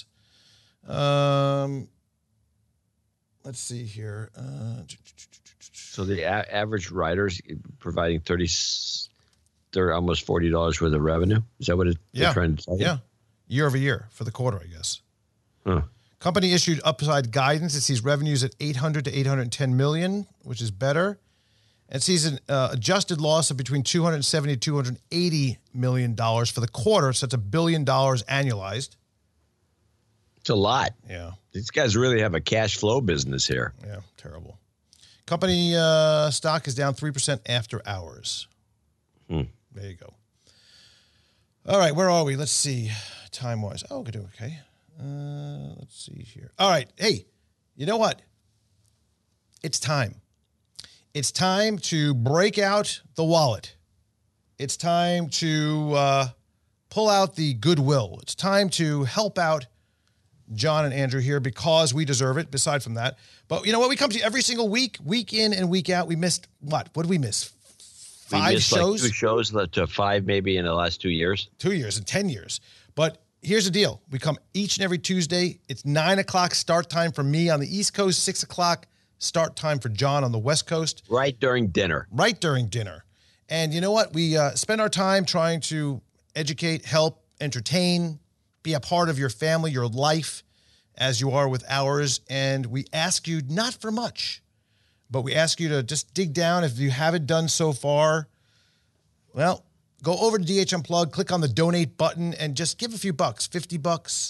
Let's see here. So the average rider's providing they're almost $40 worth of revenue. Is that what they're trying to tell you? Yeah. Year over year for the quarter, I guess. Huh. Company issued upside guidance. It sees revenues at $800 to $810 million, which is better. It sees an adjusted loss of between $270 to $280 million for the quarter. So it's $1 billion annualized. It's a lot. Yeah. These guys really have a cash flow business here. Yeah, terrible. Company stock is down 3% after hours. There you go. All right, where are we? Let's see. Time-wise. Oh, we're doing okay. Let's see here. All right. Hey, you know what? It's time. It's time to break out the wallet. It's time to pull out the goodwill. It's time to help out John and Andrew here because we deserve it, aside from that. But you know what? We come to you every single week in and week out. We missed what? What did we miss? 5 shows? Like 2 shows to 5 maybe in the last 2 years. 2 years and 10 years. But here's the deal. We come each and every Tuesday. It's 9 o'clock start time for me on the East Coast, 6 o'clock start time for John on the West Coast. Right during dinner. And you know what? We spend our time trying to educate, help, entertain, be a part of your family, your life, as you are with ours. And we ask you not for much, but we ask you to just dig down. If you haven't done so far, well, go over to DH Unplugged, click on the donate button, and just give a few bucks, $50, $100,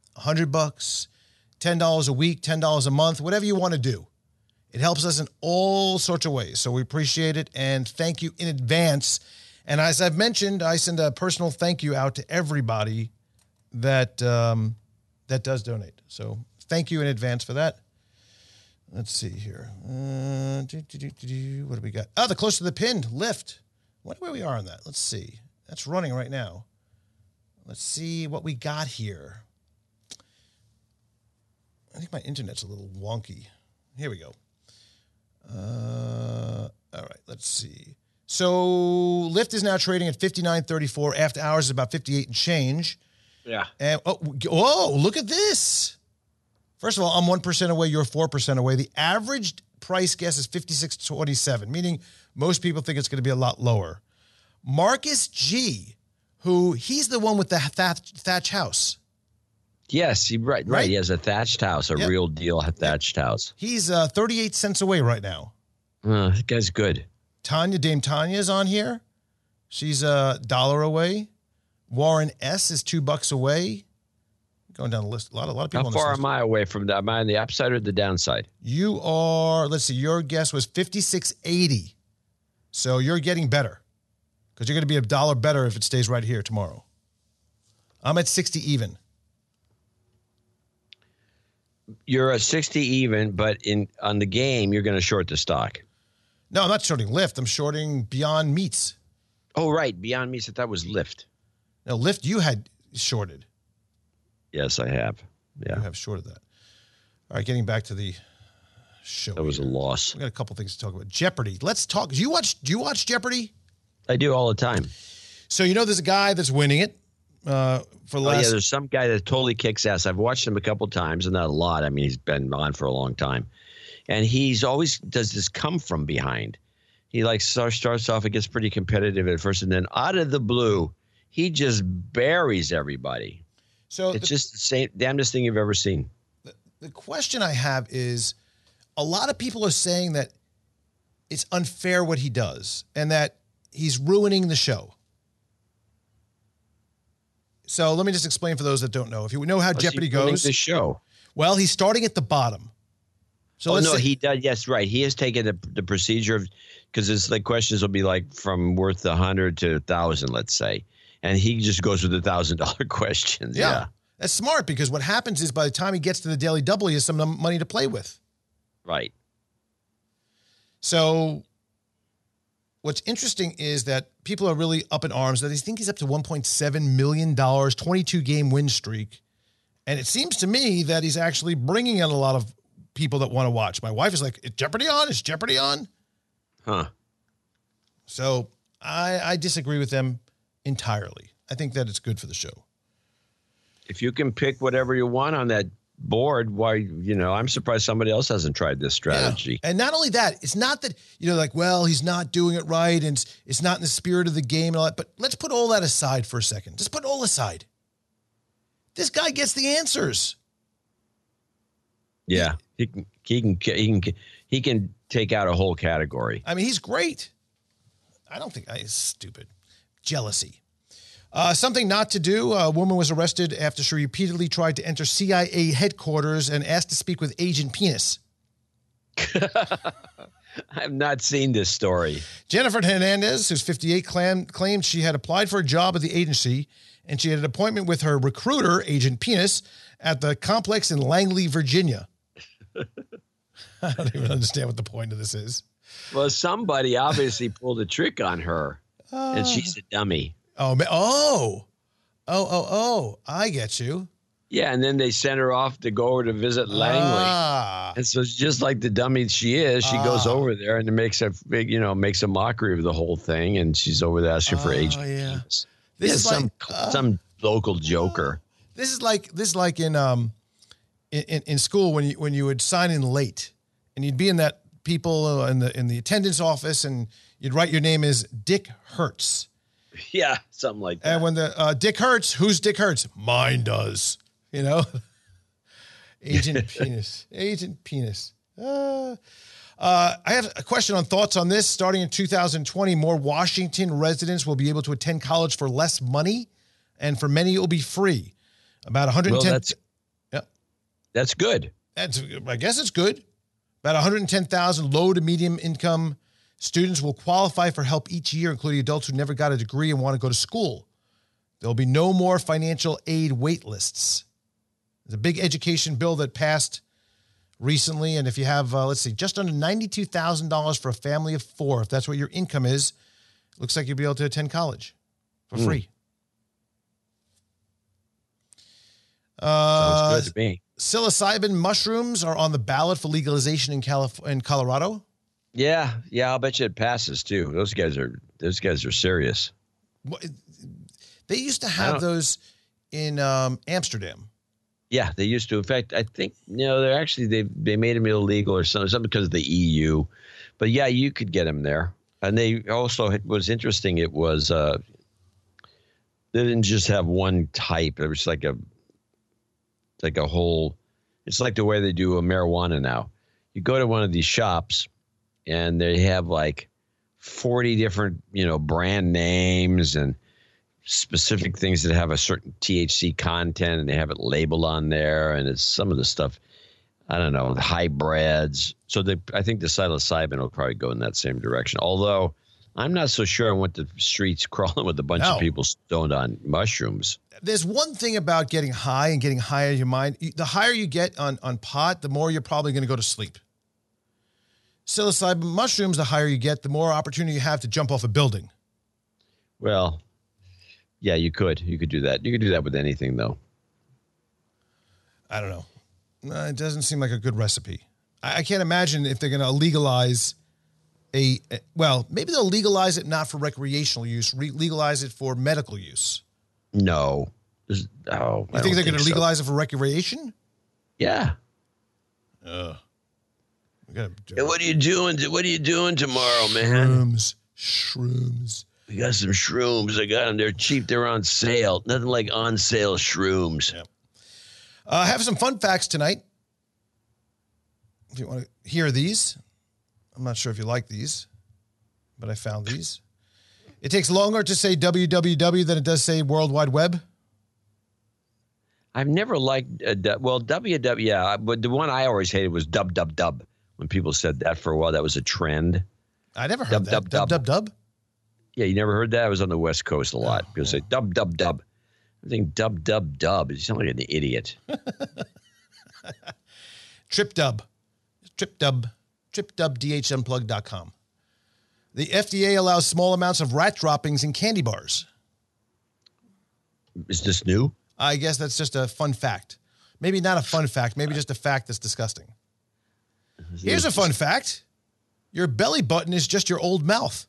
$10 a week, $10 a month, whatever you want to do. It helps us in all sorts of ways. So we appreciate it and thank you in advance. And as I've mentioned, I send a personal thank you out to everybody that does donate. So thank you in advance for that. Let's see here. What do we got? Oh, the Close to the Pin, Lyft. Wonder where we are on that. Let's see. That's running right now. Let's see what we got here. I think my internet's a little wonky. Here we go. All right, let's see. So Lyft is now trading at $59.34. After hours is about 58 and change. Yeah. And oh, look at this. First of all, I'm 1% away. You're 4% away. The average price guess is $56.27, meaning most people think it's going to be a lot lower. Marcus G, he's the one with the thatch house. Yes, right. He has a thatched house, real deal thatched house. He's 38 cents away right now. That guy's good. Dame Tanya's on here. She's $1 away. Warren S is $2 away. Going down the list. A lot of people on this list. How far am I away from that? Am I on the upside or the downside? You are, let's see, your guess was $56.80. So you're getting better because you're going to be $1 better if it stays right here tomorrow. I'm at 60 even. You're at 60 even, but on the game, you're going to short the stock. No, I'm not shorting Lyft. I'm shorting Beyond Meats. Oh, right. Beyond Meats. That was Lyft. No, Lyft you had shorted. Yes, I have. Yeah. You have shorted that. All right, getting back to the show. That was a loss. We got a couple things to talk about. Jeopardy. Let's talk. Do you watch Jeopardy? I do all the time. So you know there's a guy that's winning it. There's some guy that totally kicks ass. I've watched him a couple times, and not a lot. I mean, he's been on for a long time, and he's always does this come from behind. He like starts off, it gets pretty competitive at first, and then out of the blue, he just buries everybody. So it's just the damnedest thing you've ever seen. The question I have is, a lot of people are saying that it's unfair what he does and that he's ruining the show. So let me just explain for those that don't know. If you know how Jeopardy goes, the show. Well, he's starting at the bottom. So he does. Yes, right. He has taken the procedure of, because it's like questions will be like from worth 100 to 1,000, let's say, and he just goes with the $1,000 questions. Yeah, that's smart, because what happens is by the time he gets to the Daily Double, he has some money to play with. Right. So what's interesting is that people are really up in arms that I think he's up to $1.7 million, 22-game win streak. And it seems to me that he's actually bringing in a lot of people that want to watch. My wife is like, is Jeopardy on? Is Jeopardy on? Huh. So I disagree with them entirely. I think that it's good for the show. If you can pick whatever you want on that board, why, I'm surprised somebody else hasn't tried this strategy. Yeah. And not only that, it's not that, like, well, he's not doing it right and it's not in the spirit of the game and all that, but let's put all that aside for a second. Just put it all aside. This guy gets the answers. Yeah. He can take out a whole category. I mean, he's great. I don't think he's stupid. Jealousy. Something not to do. A woman was arrested after she repeatedly tried to enter CIA headquarters and asked to speak with Agent Penis. I've not seen this story. Jennifer Hernandez, who's 58, claimed she had applied for a job at the agency, and she had an appointment with her recruiter, Agent Penis, at the complex in Langley, Virginia. I don't even understand what the point of this is. Well, somebody obviously pulled a trick on her, and she's a dummy. Oh, I get you. Yeah, and then they sent her off to go over to visit Langley. And so it's just like the dummy she is, she goes over there and it makes a mockery of the whole thing, and she's over there asking for agent. Yeah. This is some local joker. This is like in school when you would sign in late, and you'd be in that people in the attendance office, and you'd write your name as Dick Hertz. Yeah, something like that. And when the Dick Hertz, who's Dick Hertz? Mine does. Agent Penis. Agent Penis. I have a question on thoughts on this. Starting in 2020, more Washington residents will be able to attend college for less money, and for many, it will be free. About 110. That's good. I guess it's good. About 110,000 low to medium income students will qualify for help each year, including adults who never got a degree and want to go to school. There'll be no more financial aid wait lists. There's a big education bill that passed recently, and if you have, just under $92,000 for a family of 4, if that's what your income is, looks like you'll be able to attend college for free. Sounds good to me. Psilocybin mushrooms are on the ballot for legalization in Colorado. Yeah, I'll bet you it passes too. Those guys are serious. They used to have those in Amsterdam. Yeah, they used to. In fact, I think they're actually they made them illegal or something because of the EU. But yeah, you could get them there. And they also, was interesting. It was they didn't just have one type. It was like a whole. It's like the way they do a marijuana now. You go to one of these shops, and they have like 40 different, brand names and specific things that have a certain THC content, and they have it labeled on there. And it's some of the stuff, I don't know, the hybrids. So I think the psilocybin will probably go in that same direction. Although I'm not so sure I went the streets crawling with a bunch of people stoned on mushrooms. There's one thing about getting high and getting higher in your mind. The higher you get on pot, the more you're probably going to go to sleep. Psilocybin mushrooms, the higher you get, the more opportunity you have to jump off a building. Well, yeah, you could. You could do that. You could do that with anything, though. I don't know. It doesn't seem like a good recipe. I can't imagine if they're going to legalize maybe they'll legalize it not for recreational use, legalize it for medical use. No. You think they're going to legalize it for recreation? Yeah. We gotta do Hey, what are you doing? What are you doing tomorrow, man? Shrooms. We got some shrooms. I got them. They're cheap. They're on sale. Nothing like on sale shrooms. Yep. I have some fun facts tonight. If you want to hear these, I'm not sure if you like these, but I found these. It takes longer to say www than it does say World Wide Web. I've never liked, www, yeah, but the one I always hated was dub. When people said that for a while, that was a trend. I never heard that. Dub. Yeah, you never heard that? I was on the West Coast a lot. People say dub. I think dub. You sound like an idiot. TripDub, DHunplug.com. The FDA allows small amounts of rat droppings in candy bars. Is this new? I guess that's just a fun fact. Maybe not a fun fact. Maybe just a fact that's disgusting. Here's a fun fact. Your belly button is just your old mouth.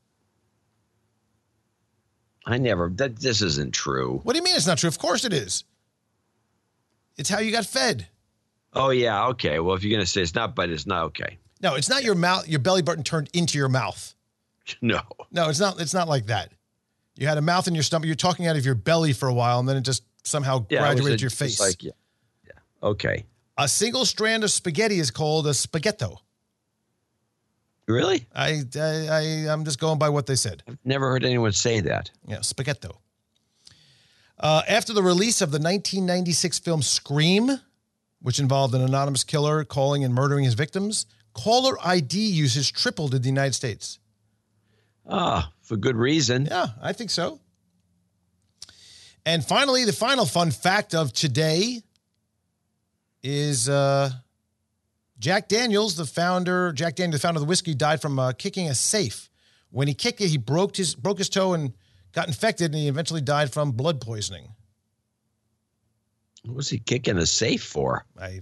This isn't true. What do you mean it's not true? Of course it is. It's how you got fed. Oh, yeah. Okay. Well, if you're going to say it's not, but it's not okay. No, it's not your mouth. Your belly button turned into your mouth. No, it's not. It's not like that. You had a mouth in your stomach. You're talking out of your belly for a while, and then it just somehow graduated to your face. Yeah. Okay. A single strand of spaghetti is called a spaghetto. Really? I'm just going by what they said. I've never heard anyone say that. Yeah, spaghetto. After the release of the 1996 film Scream, which involved an anonymous killer calling and murdering his victims, caller ID usage tripled in the United States. For good reason. Yeah, I think so. And finally, the final fun fact of today is Jack Daniels, the founder of the whiskey, died from kicking a safe. When he kicked it, he broke his toe and got infected, and he eventually died from blood poisoning. What was he kicking a safe for?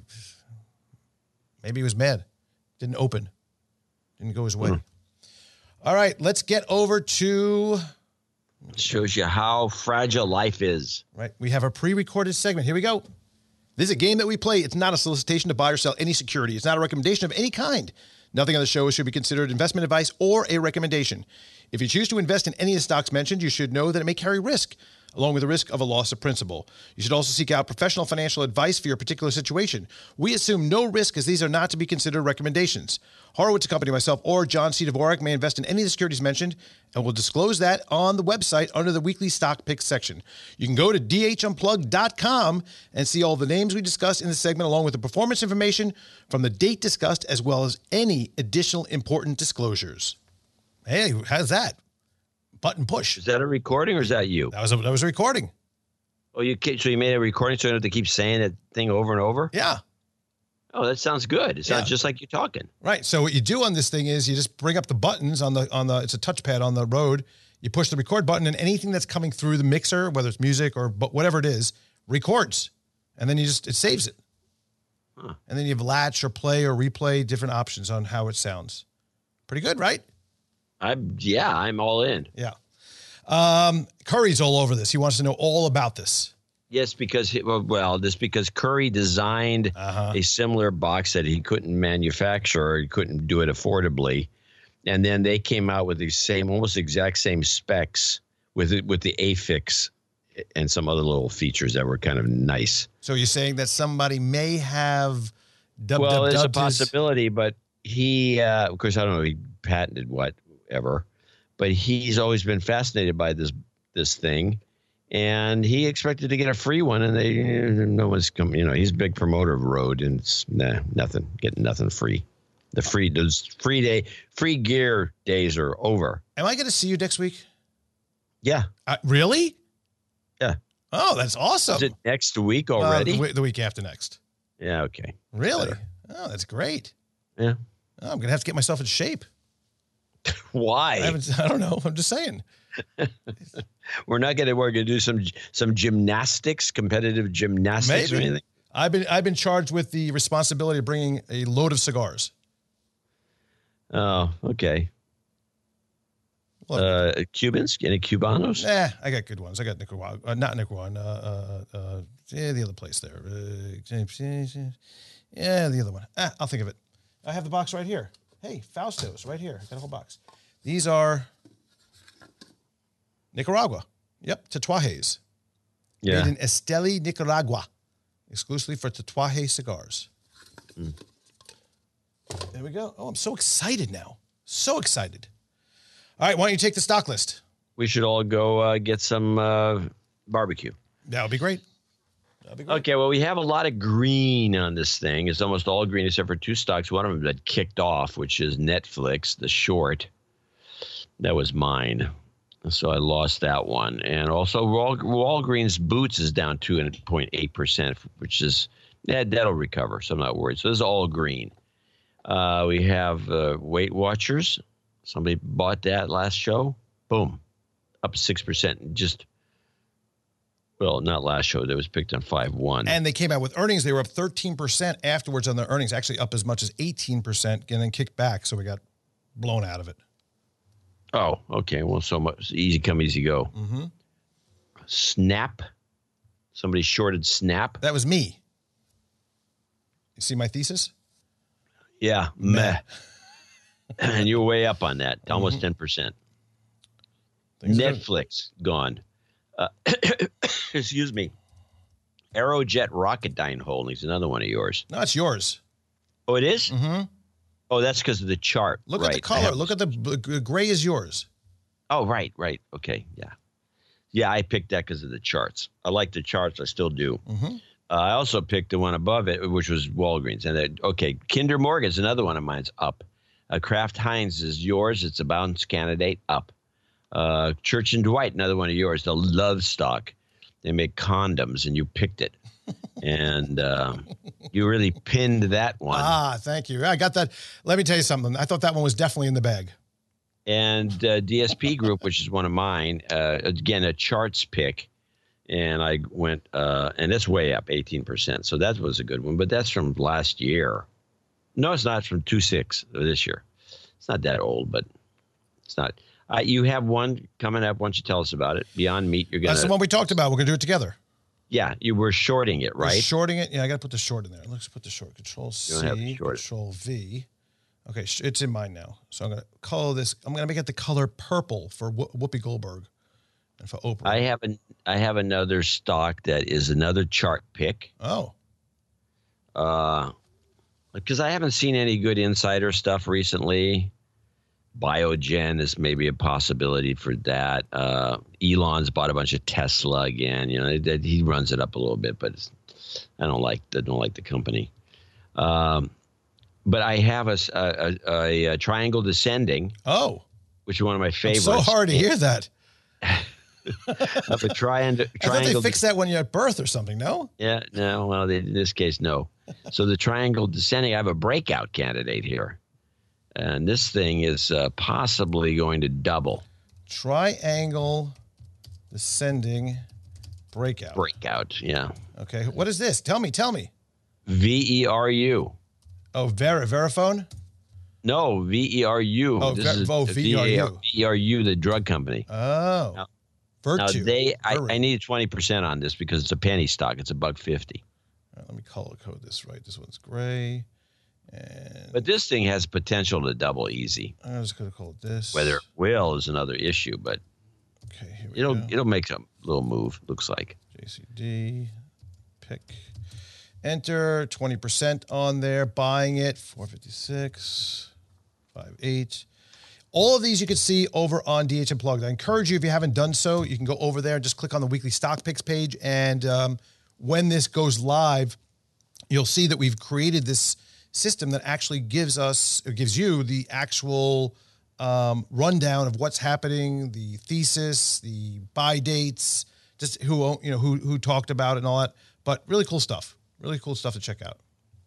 Maybe he was mad. Didn't open. Didn't go his way. All right, let's get over to... Shows you how fragile life is. Right. We have a pre-recorded segment. Here we go. This is a game that we play. It's not a solicitation to buy or sell any security. It's not a recommendation of any kind. Nothing on the show should be considered investment advice or a recommendation. If you choose to invest in any of the stocks mentioned, you should know that it may carry risk, along with the risk of a loss of principal. You should also seek out professional financial advice for your particular situation. We assume no risk, as these are not to be considered recommendations. Horowitz & Company, myself, or John C. Dvorak may invest in any of the securities mentioned, and we'll disclose that on the website under the weekly stock picks section. You can go to dhunplug.com and see all the names we discussed in the segment, along with the performance information from the date discussed, as well as any additional important disclosures. Hey, how's that? Button push. Is that a recording or is that you? That was a recording. Oh, so you made a recording so you don't have to keep saying that thing over and over? Yeah. Oh, that sounds good. It sounds just like you're talking. Right. So what you do on this thing is you just bring up the buttons on the it's a touchpad on the Rode. You push the record button, and anything that's coming through the mixer, whether it's music or whatever it is, records. And then it saves it. Huh. And then you have latch or play or replay, different options on how it sounds. Pretty good, right? I'm all in. Yeah. Curry's all over this. He wants to know all about this. Yes, because Curry designed a similar box that he couldn't manufacture, or he couldn't do it affordably, and then they came out with these almost exact same specs with the AFIX and some other little features that were kind of nice. So you're saying that somebody may have it's a possibility, but he, of course, I don't know if he patented whatever, but he's always been fascinated by this thing. And he expected to get a free one, and no one's come. He's a big promoter of Rode, and it's nothing, getting nothing free. Those free gear days are over. Am I going to see you next week? Yeah. Really? Yeah. Oh, that's awesome. Is it next week already? The week after next. Yeah. Okay. Really? Better. Oh, that's great. Yeah. Oh, I'm going to have to get myself in shape. Why? I don't know. I'm just saying. We're going to do some gymnastics, competitive gymnastics. Maybe. Or anything. I've been charged with the responsibility of bringing a load of cigars. Oh, okay. Cubans? Any Cubanos? I got good ones. I got Nicaragua, not Nicaraguan. The other place there. The other one. I'll think of it. I have the box right here. Hey, Fausto's right here. I got a whole box. These are Nicaragua. Yep, Tatuajes. Yeah. Made in Esteli, Nicaragua. Exclusively for Tatuaje cigars. There we go. Oh, I'm so excited now. So excited. All right, why don't you take the stock list? We should all go get some barbecue. That would be great. That'd be great. Okay, well, we have a lot of green on this thing. It's almost all green except for two stocks. One of them that kicked off, which is Netflix, the short. That was mine. So I lost that one. And also Walgreens Boots is down 2.8%, which is, that'll recover. So I'm not worried. So this is all green. We have Weight Watchers. Somebody bought that last show. Boom. Up 6%. Just, well, not last show. That was picked on 5-1. And they came out with earnings. They were up 13% afterwards on their earnings, actually up as much as 18% and then kicked back. So we got blown out of it. Oh, okay. Well, so much easy come, easy go. Mm-hmm. Snap. Somebody shorted Snap. That was me. You see my thesis? Yeah. Meh. And you're way up on that. Almost 10%. Netflix gone. Excuse me. Aerojet Rocketdyne Holdings, another one of yours. No, it's yours. Oh, it is? Mm-hmm. Oh, that's because of the chart. Look at the color. Look at the gray is yours. Oh, right. Okay, yeah. Yeah, I picked that because of the charts. I like the charts. I still do. Mm-hmm. I also picked the one above it, which was Walgreens. And Kinder Morgan's another one of mine's up. Kraft Heinz is yours. It's a bounce candidate up. Church and Dwight, another one of yours. The Love Stock. They make condoms, and you picked it. And you really pinned that one. Ah, thank you. I got that. Let me tell you something. I thought that one was definitely in the bag. And DSP Group, which is one of mine, again, a charts pick. And I went, and it's way up 18%. So that was a good one. But that's from last year. No, it's not. It's from 2.6 of this year. It's not that old, but it's not. You have one coming up. Why don't you tell us about it? Beyond Meat, you're going to. That's the one we talked about. We're going to do it together. Yeah, you were shorting it, right? We're shorting it. Yeah, I got to put the short in there. Let's put the short. Control C, short. Control V. Okay, it's in mine now. So I'm going to color this. I'm going to make it the color purple for Whoopi Goldberg and for Oprah. I have another stock that is another chart pick. Oh. Because I haven't seen any good insider stuff recently. Biogen is maybe a possibility for that. Elon's bought a bunch of Tesla again. You know, he runs it up a little bit, but I don't like the company. But I have a triangle descending. Oh, which is one of my favorites. I'm so hard to hear that. Of a triangle. I thought they fixed that when you're at birth or something. No. Yeah. No. Well, in this case, no. So the triangle descending. I have a breakout candidate here. And this thing is possibly going to double. Triangle descending breakout. Breakout, yeah. Okay. What is this? Tell me. VERU. Oh, Verifone? No, VERU. Oh, VERU. VERU, the drug company. Oh. Virtue. Now I need 20% on this because it's a penny stock. It's $1.50. All right, let me color code this right. This one's gray. But this thing has potential to double easy. I'm just going to call it this. Whether it will is another issue, but okay, here we go. It'll make a little move, looks like. JCD, pick, enter, 20% on there, buying it, 456, 58. All of these you can see over on DH Unplugged. I encourage you, if you haven't done so, you can go over there and just click on the weekly stock picks page. And when this goes live, you'll see that we've created this system that actually gives you the actual rundown of what's happening, the thesis, the buy dates, just who talked about it and all that. But really cool stuff to check out.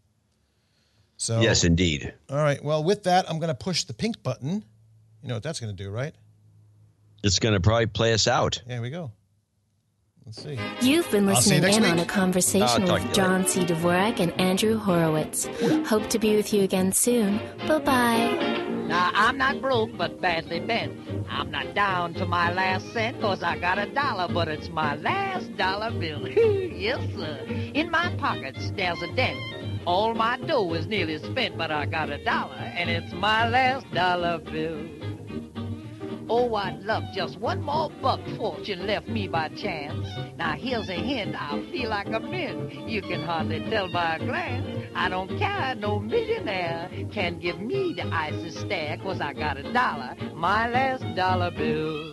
So yes, indeed. All right. Well, with that, I'm going to push the pink button. You know what that's going to do, right? It's going to probably play us out. Here we go. Let's see. You've been listening in on a conversation with John C. Dvorak and Andrew Horowitz. Hope to be with you again soon. Bye-bye. Now, I'm not broke, but badly bent. I'm not down to my last cent, 'cause I got $1, but it's my last dollar bill. Yes, sir. In my pockets, there's a dent. All my dough is nearly spent, but I got $1, and it's my last dollar bill. Oh, I'd love just one more buck fortune left me by chance. Now here's a hint, I feel like a mint. You can hardly tell by a glance. I don't care, no millionaire can give me the icy stare, 'cause I got $1, my last dollar bill.